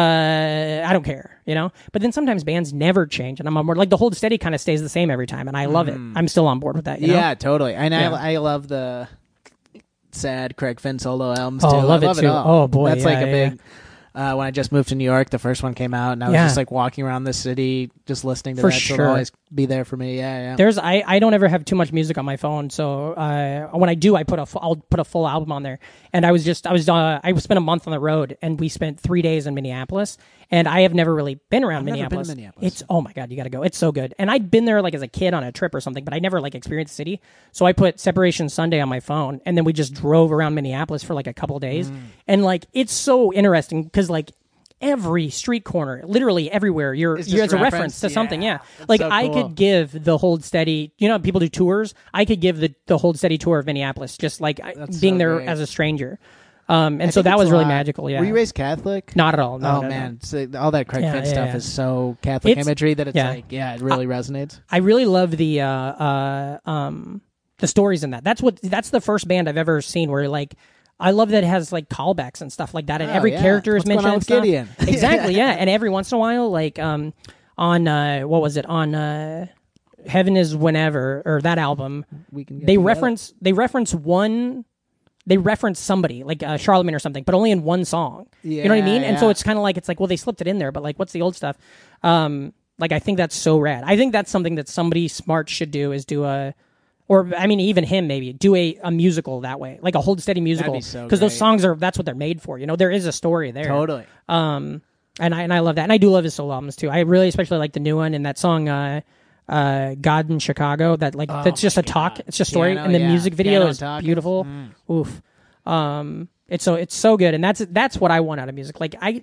uh, I don't care, you know? But then sometimes bands never change, and I'm on board. Like, the Hold Steady kind of stays the same every time, and I love it. I'm still on board with that, you know? Yeah, totally. And Yeah. I, I love the sad Craig Finn solo albums Oh, too. I love it it too. all. Oh, boy, that's yeah, like a yeah, big. Uh, when I just moved to New York, the first one came out, and I was Yeah. just like walking around the city, just listening to For that. So sure. it'll always be there for me. Yeah, yeah. There's I, I don't ever have too much music on my phone, so uh, when I do, I put a fu- I'll put a full album on there. And I was just I was uh, I spent a month on the road, and we spent three days in Minneapolis. And I have never really been around I've never been to Minneapolis. Minneapolis. It's oh my god, you got to go. It's so good. And I'd been there like as a kid on a trip or something, but I never like experienced the city. So I put Separation Sunday on my phone, and then we just drove around Minneapolis for like a couple of days. Mm. And like it's so interesting because like every street corner, literally everywhere, you're, It's you're just as a reference. reference to Yeah. something. Yeah, That's like so I cool. could give the Hold Steady. You know, how people do tours. I could give the the Hold Steady tour of Minneapolis, just like I- That's being so there great. as a stranger. Um, and I so think that it's was a really lot- magical. Yeah, Were you raised Catholic? not at all. No, oh no, no. man, So, all that Craig Yeah, Finn yeah, stuff yeah. is so Catholic It's- imagery that it's yeah. like, yeah, it really resonates. I really love the uh, uh, um, the stories in that. That's what that's the first band I've ever seen where like I love that it has like callbacks and stuff like that, and Oh, every yeah. character is What's going mentioned. on and with stuff. Gideon? Exactly, yeah. And every once in a while, like um, on uh, what was it on uh, Heaven Is Whenever or that album, We can. Get they together. reference they reference one. They reference somebody like uh, Charlemagne or something, but only in one song. you know what I Yeah, mean? And so yeah. it's kind of like it's like, well, they slipped it in there, but like, what's the old stuff? Um, like, I think that's so rad. I think that's something that somebody smart should do is do a, or I mean, even him maybe do a, a musical that way, like a Hold Steady musical, be so those great. songs are that's what they're made for. You know, there is a story there. Totally. Um, and I and I love that, and I do love his solo albums too. I really especially like the new one and that song. Uh, uh, God in Chicago. That like that's just a talk. It's just a story, Piano, and the yeah. music video Piano is talking. beautiful. Oof. Um, it's so it's so good, and that's that's what I want out of music. Like I,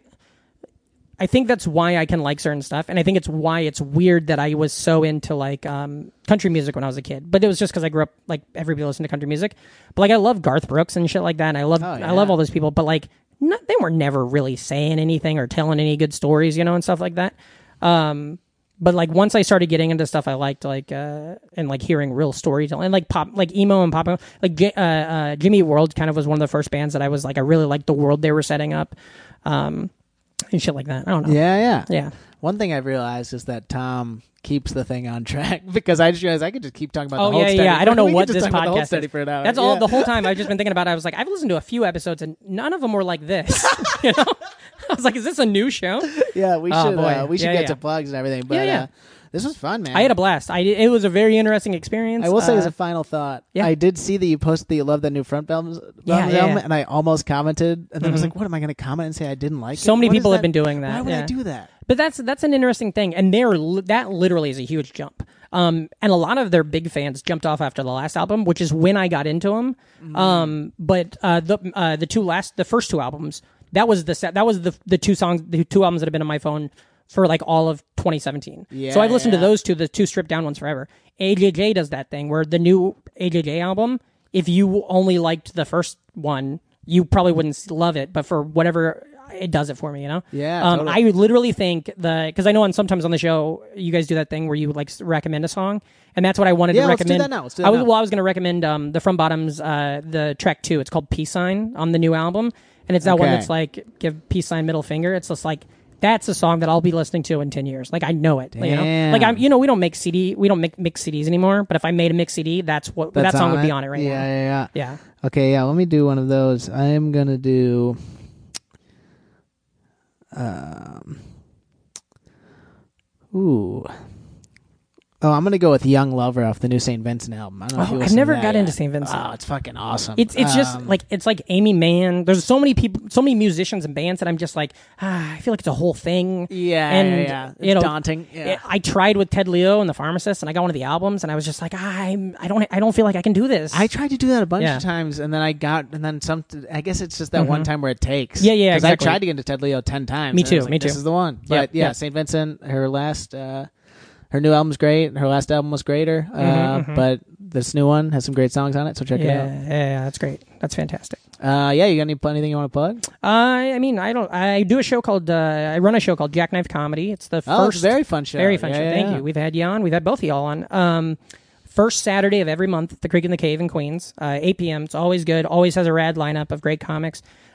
I think that's why I can like certain stuff, and I think it's why it's weird that I was so into like um country music when I was a kid. But it was just because I grew up like everybody listened to country music. But like I love Garth Brooks and shit like that, and I love Oh, I love yeah. all those people. But like no, they were never really saying anything or telling any good stories, you know, and stuff like that. Um, but like once I started getting into stuff I liked, like uh, and like hearing real storytelling, and like pop, like emo and pop, like J- uh, uh, Jimmy Eat World kind of was one of the first bands that I was like, I really liked the world they were setting up, um, and shit like that. I don't know. Yeah, yeah, Yeah. One thing I've realized is that Tom keeps the thing on track because I just realized I could just keep talking about Oh the Hold yeah, Steady. yeah. I don't know We could what just this talk about the Hold podcast Steady is. for an hour. That's all. Yeah. The whole time I've just been thinking about it. I was like, I've listened to a few episodes and none of them were like this. you know, I was like, is this a new show? Yeah, we Oh, should. boy. Uh, we should Yeah, get yeah. to plugs and everything. But Yeah, yeah. Uh, this was fun, man. I had a blast. I it was a very interesting experience. I will say uh, as a final thought, yeah. I did see that you posted that you love that new front album, Yeah, yeah, album yeah. and I almost commented, and then I was Mhm. like, "What am I going to comment and say I didn't like?" it? So many What is people have that? been doing that. Why would yeah. I do that? But that's that's an interesting thing, and they're li- that literally is a huge jump. Um, and a lot of their big fans jumped off after the last album, which is when I got into them. Mm-hmm. Um, but uh, the uh, the two last, the first two albums, that was the set, that was the the two songs, the two albums that have been on my phone for like all of twenty seventeen. Yeah, so I've listened yeah. to those two, the two stripped down ones forever. A J J does that thing where the new A J J album, if you only liked the first one, you probably wouldn't love it, but for whatever. It does it for me, you know. Yeah, Um, totally. I literally think the because I know on sometimes on the show you guys do that thing where you like s- recommend a song, and that's what I wanted Yeah, to let's do recommend. that now. Let's do that I was now. well, I was going to recommend um the From Bottoms uh the track two. It's called Peace Sign on the new album, and it's that one Okay. that's like give peace sign middle finger. It's just like that's a song that I'll be listening to in ten years. Like I know it. You know, Damn. like I'm you know we don't make C D we don't make mix C Ds anymore. But if I made a mix C D, that's what That's that song on would be it? on it right yeah, now. Yeah, yeah, Yeah. Okay, yeah. Let me do one of those. I am gonna do. Um. Ooh. Oh, I'm gonna go with "Young Lover" off the new Saint Vincent album. I don't know if Oh, you I've listened to never that got yet. into Saint Vincent. Oh, it's fucking awesome. It's it's just Um, like it's like Amy Mann. There's so many people, so many musicians and bands that I'm just like, ah, I feel like it's a whole thing. Yeah, and yeah, yeah. It's you know, daunting. Yeah. it- I tried with Ted Leo and the Pharmacist, and I got one of the albums, and I was just like, I'm, I don't, I don't feel like I can do this. I tried to do that a bunch Yeah. of times, and then I got, and then some. I guess it's just that one time where it takes. Yeah, yeah, Because exactly. I tried to get into Ted Leo ten times. Me and I too, was like, me This too. is the one. But yeah, yeah. Saint Vincent, her last, uh, her new album's great. Her last album was greater, uh, mhm. but this new one has some great songs on it. So check yeah, it out. yeah, yeah, that's great. That's fantastic. Uh, yeah, you got any anything you want to plug? Uh, I mean, I don't. I do a show called. Uh, I run a show called Jackknife Comedy. It's the Oh, first it's a very fun show. Very fun Yeah, show. yeah, Thank yeah. you. We've had you on. We've had both of y'all on. Um, first Saturday of every month at the Creek in the Cave in Queens, uh, eight p.m. It's always good. Always has a rad lineup of great comics.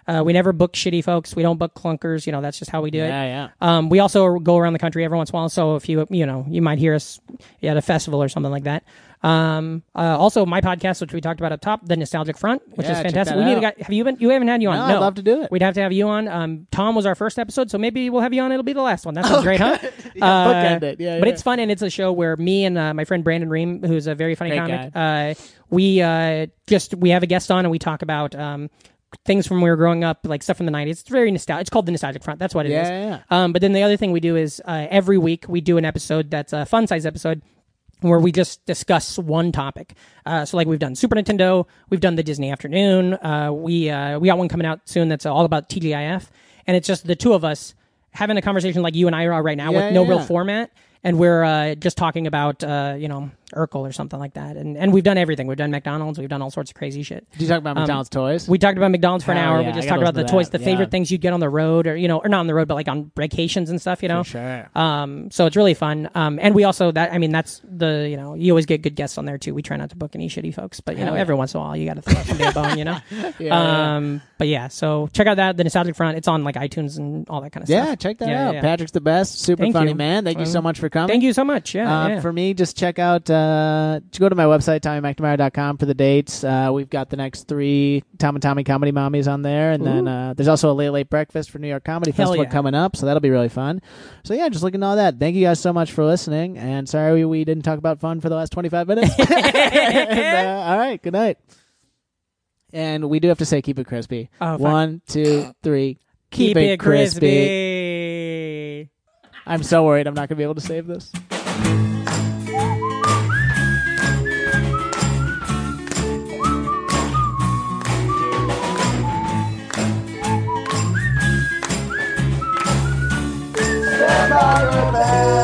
Uh, we never book shitty folks. We don't book clunkers. You know, that's just how we do it. Yeah, yeah. Um, we also go around the country every once in a while. So if you, you know, you might hear us at a festival or something like that. Um, uh, also my podcast, which we talked about up top, The Nostalgic Front, which Yeah, is check fantastic. that We need out. to get, have you been, you haven't had you on? No, I'd love to do it. We'd have to have you on. Um, Tom was our first episode, so maybe we'll have you on. It'll be the last one. That sounds great, huh? Yeah, Uh, bookend it. Yeah, but yeah. it's fun, and it's a show where me and uh, my friend Brandon Ream, who's a very funny Great comic, uh, we uh, just we have a guest on and we talk about um, things from when we were growing up, like stuff from the nineties. It's very nostalgic. It's called The Nostalgic Front. That's what it Yeah, is. yeah, yeah. Um, but then the other thing we do is uh, every week we do an episode that's a fun size episode where we just discuss one topic. Uh, so like we've done Super Nintendo, we've done the Disney Afternoon. Uh, we uh, we got one coming out soon that's all about T G I F, and it's just the two of us having a conversation like you and I are right now Yeah, with no yeah, real yeah. format. And we're uh, just talking about, uh, you know, Urkel or something like that. And and we've done everything. We've done McDonald's. We've done all sorts of crazy shit. Did you talk about McDonald's toys? We talked about McDonald's for an Hell hour. yeah, We just I talked gotta about the listen to toys, that. the favorite Yeah. things you'd get on the road, or you know, or not on the road, but like on vacations and stuff. You know, For sure. Um, so it's really fun. Um, and we also that I mean that's the you know you always get good guests on there too. We try not to book any shitty folks, but you Hell know yeah. every once in a while you got to throw somebody a bone. You know. Yeah, yeah. Um, but yeah, so check out that the Nostalgic Front. It's on like iTunes and all that kind of Yeah, stuff. check that Yeah, out. yeah. Patrick's the best. Super Thank funny you. man. Thank you so Um, much for coming. Thank you so much. Yeah. Uh, yeah. For me, just check out, uh, go to my website, tommy mcnamara dot com for the dates. Uh, we've got the next three Tom and Tommy Comedy Mommies on there. And then uh, there's also a Late Late Breakfast for New York Comedy Hell Festival yeah. coming up, so that'll be really fun. So yeah, just looking at all that. Thank you guys so much for listening. And sorry we, we didn't talk about fun for the last twenty-five minutes. And, uh, all right, good night. And we do have to say keep it crispy. Oh, fuck. One, two, three. Keep, it crispy. I'm so worried I'm not going to be able to save this. Stand by your bed.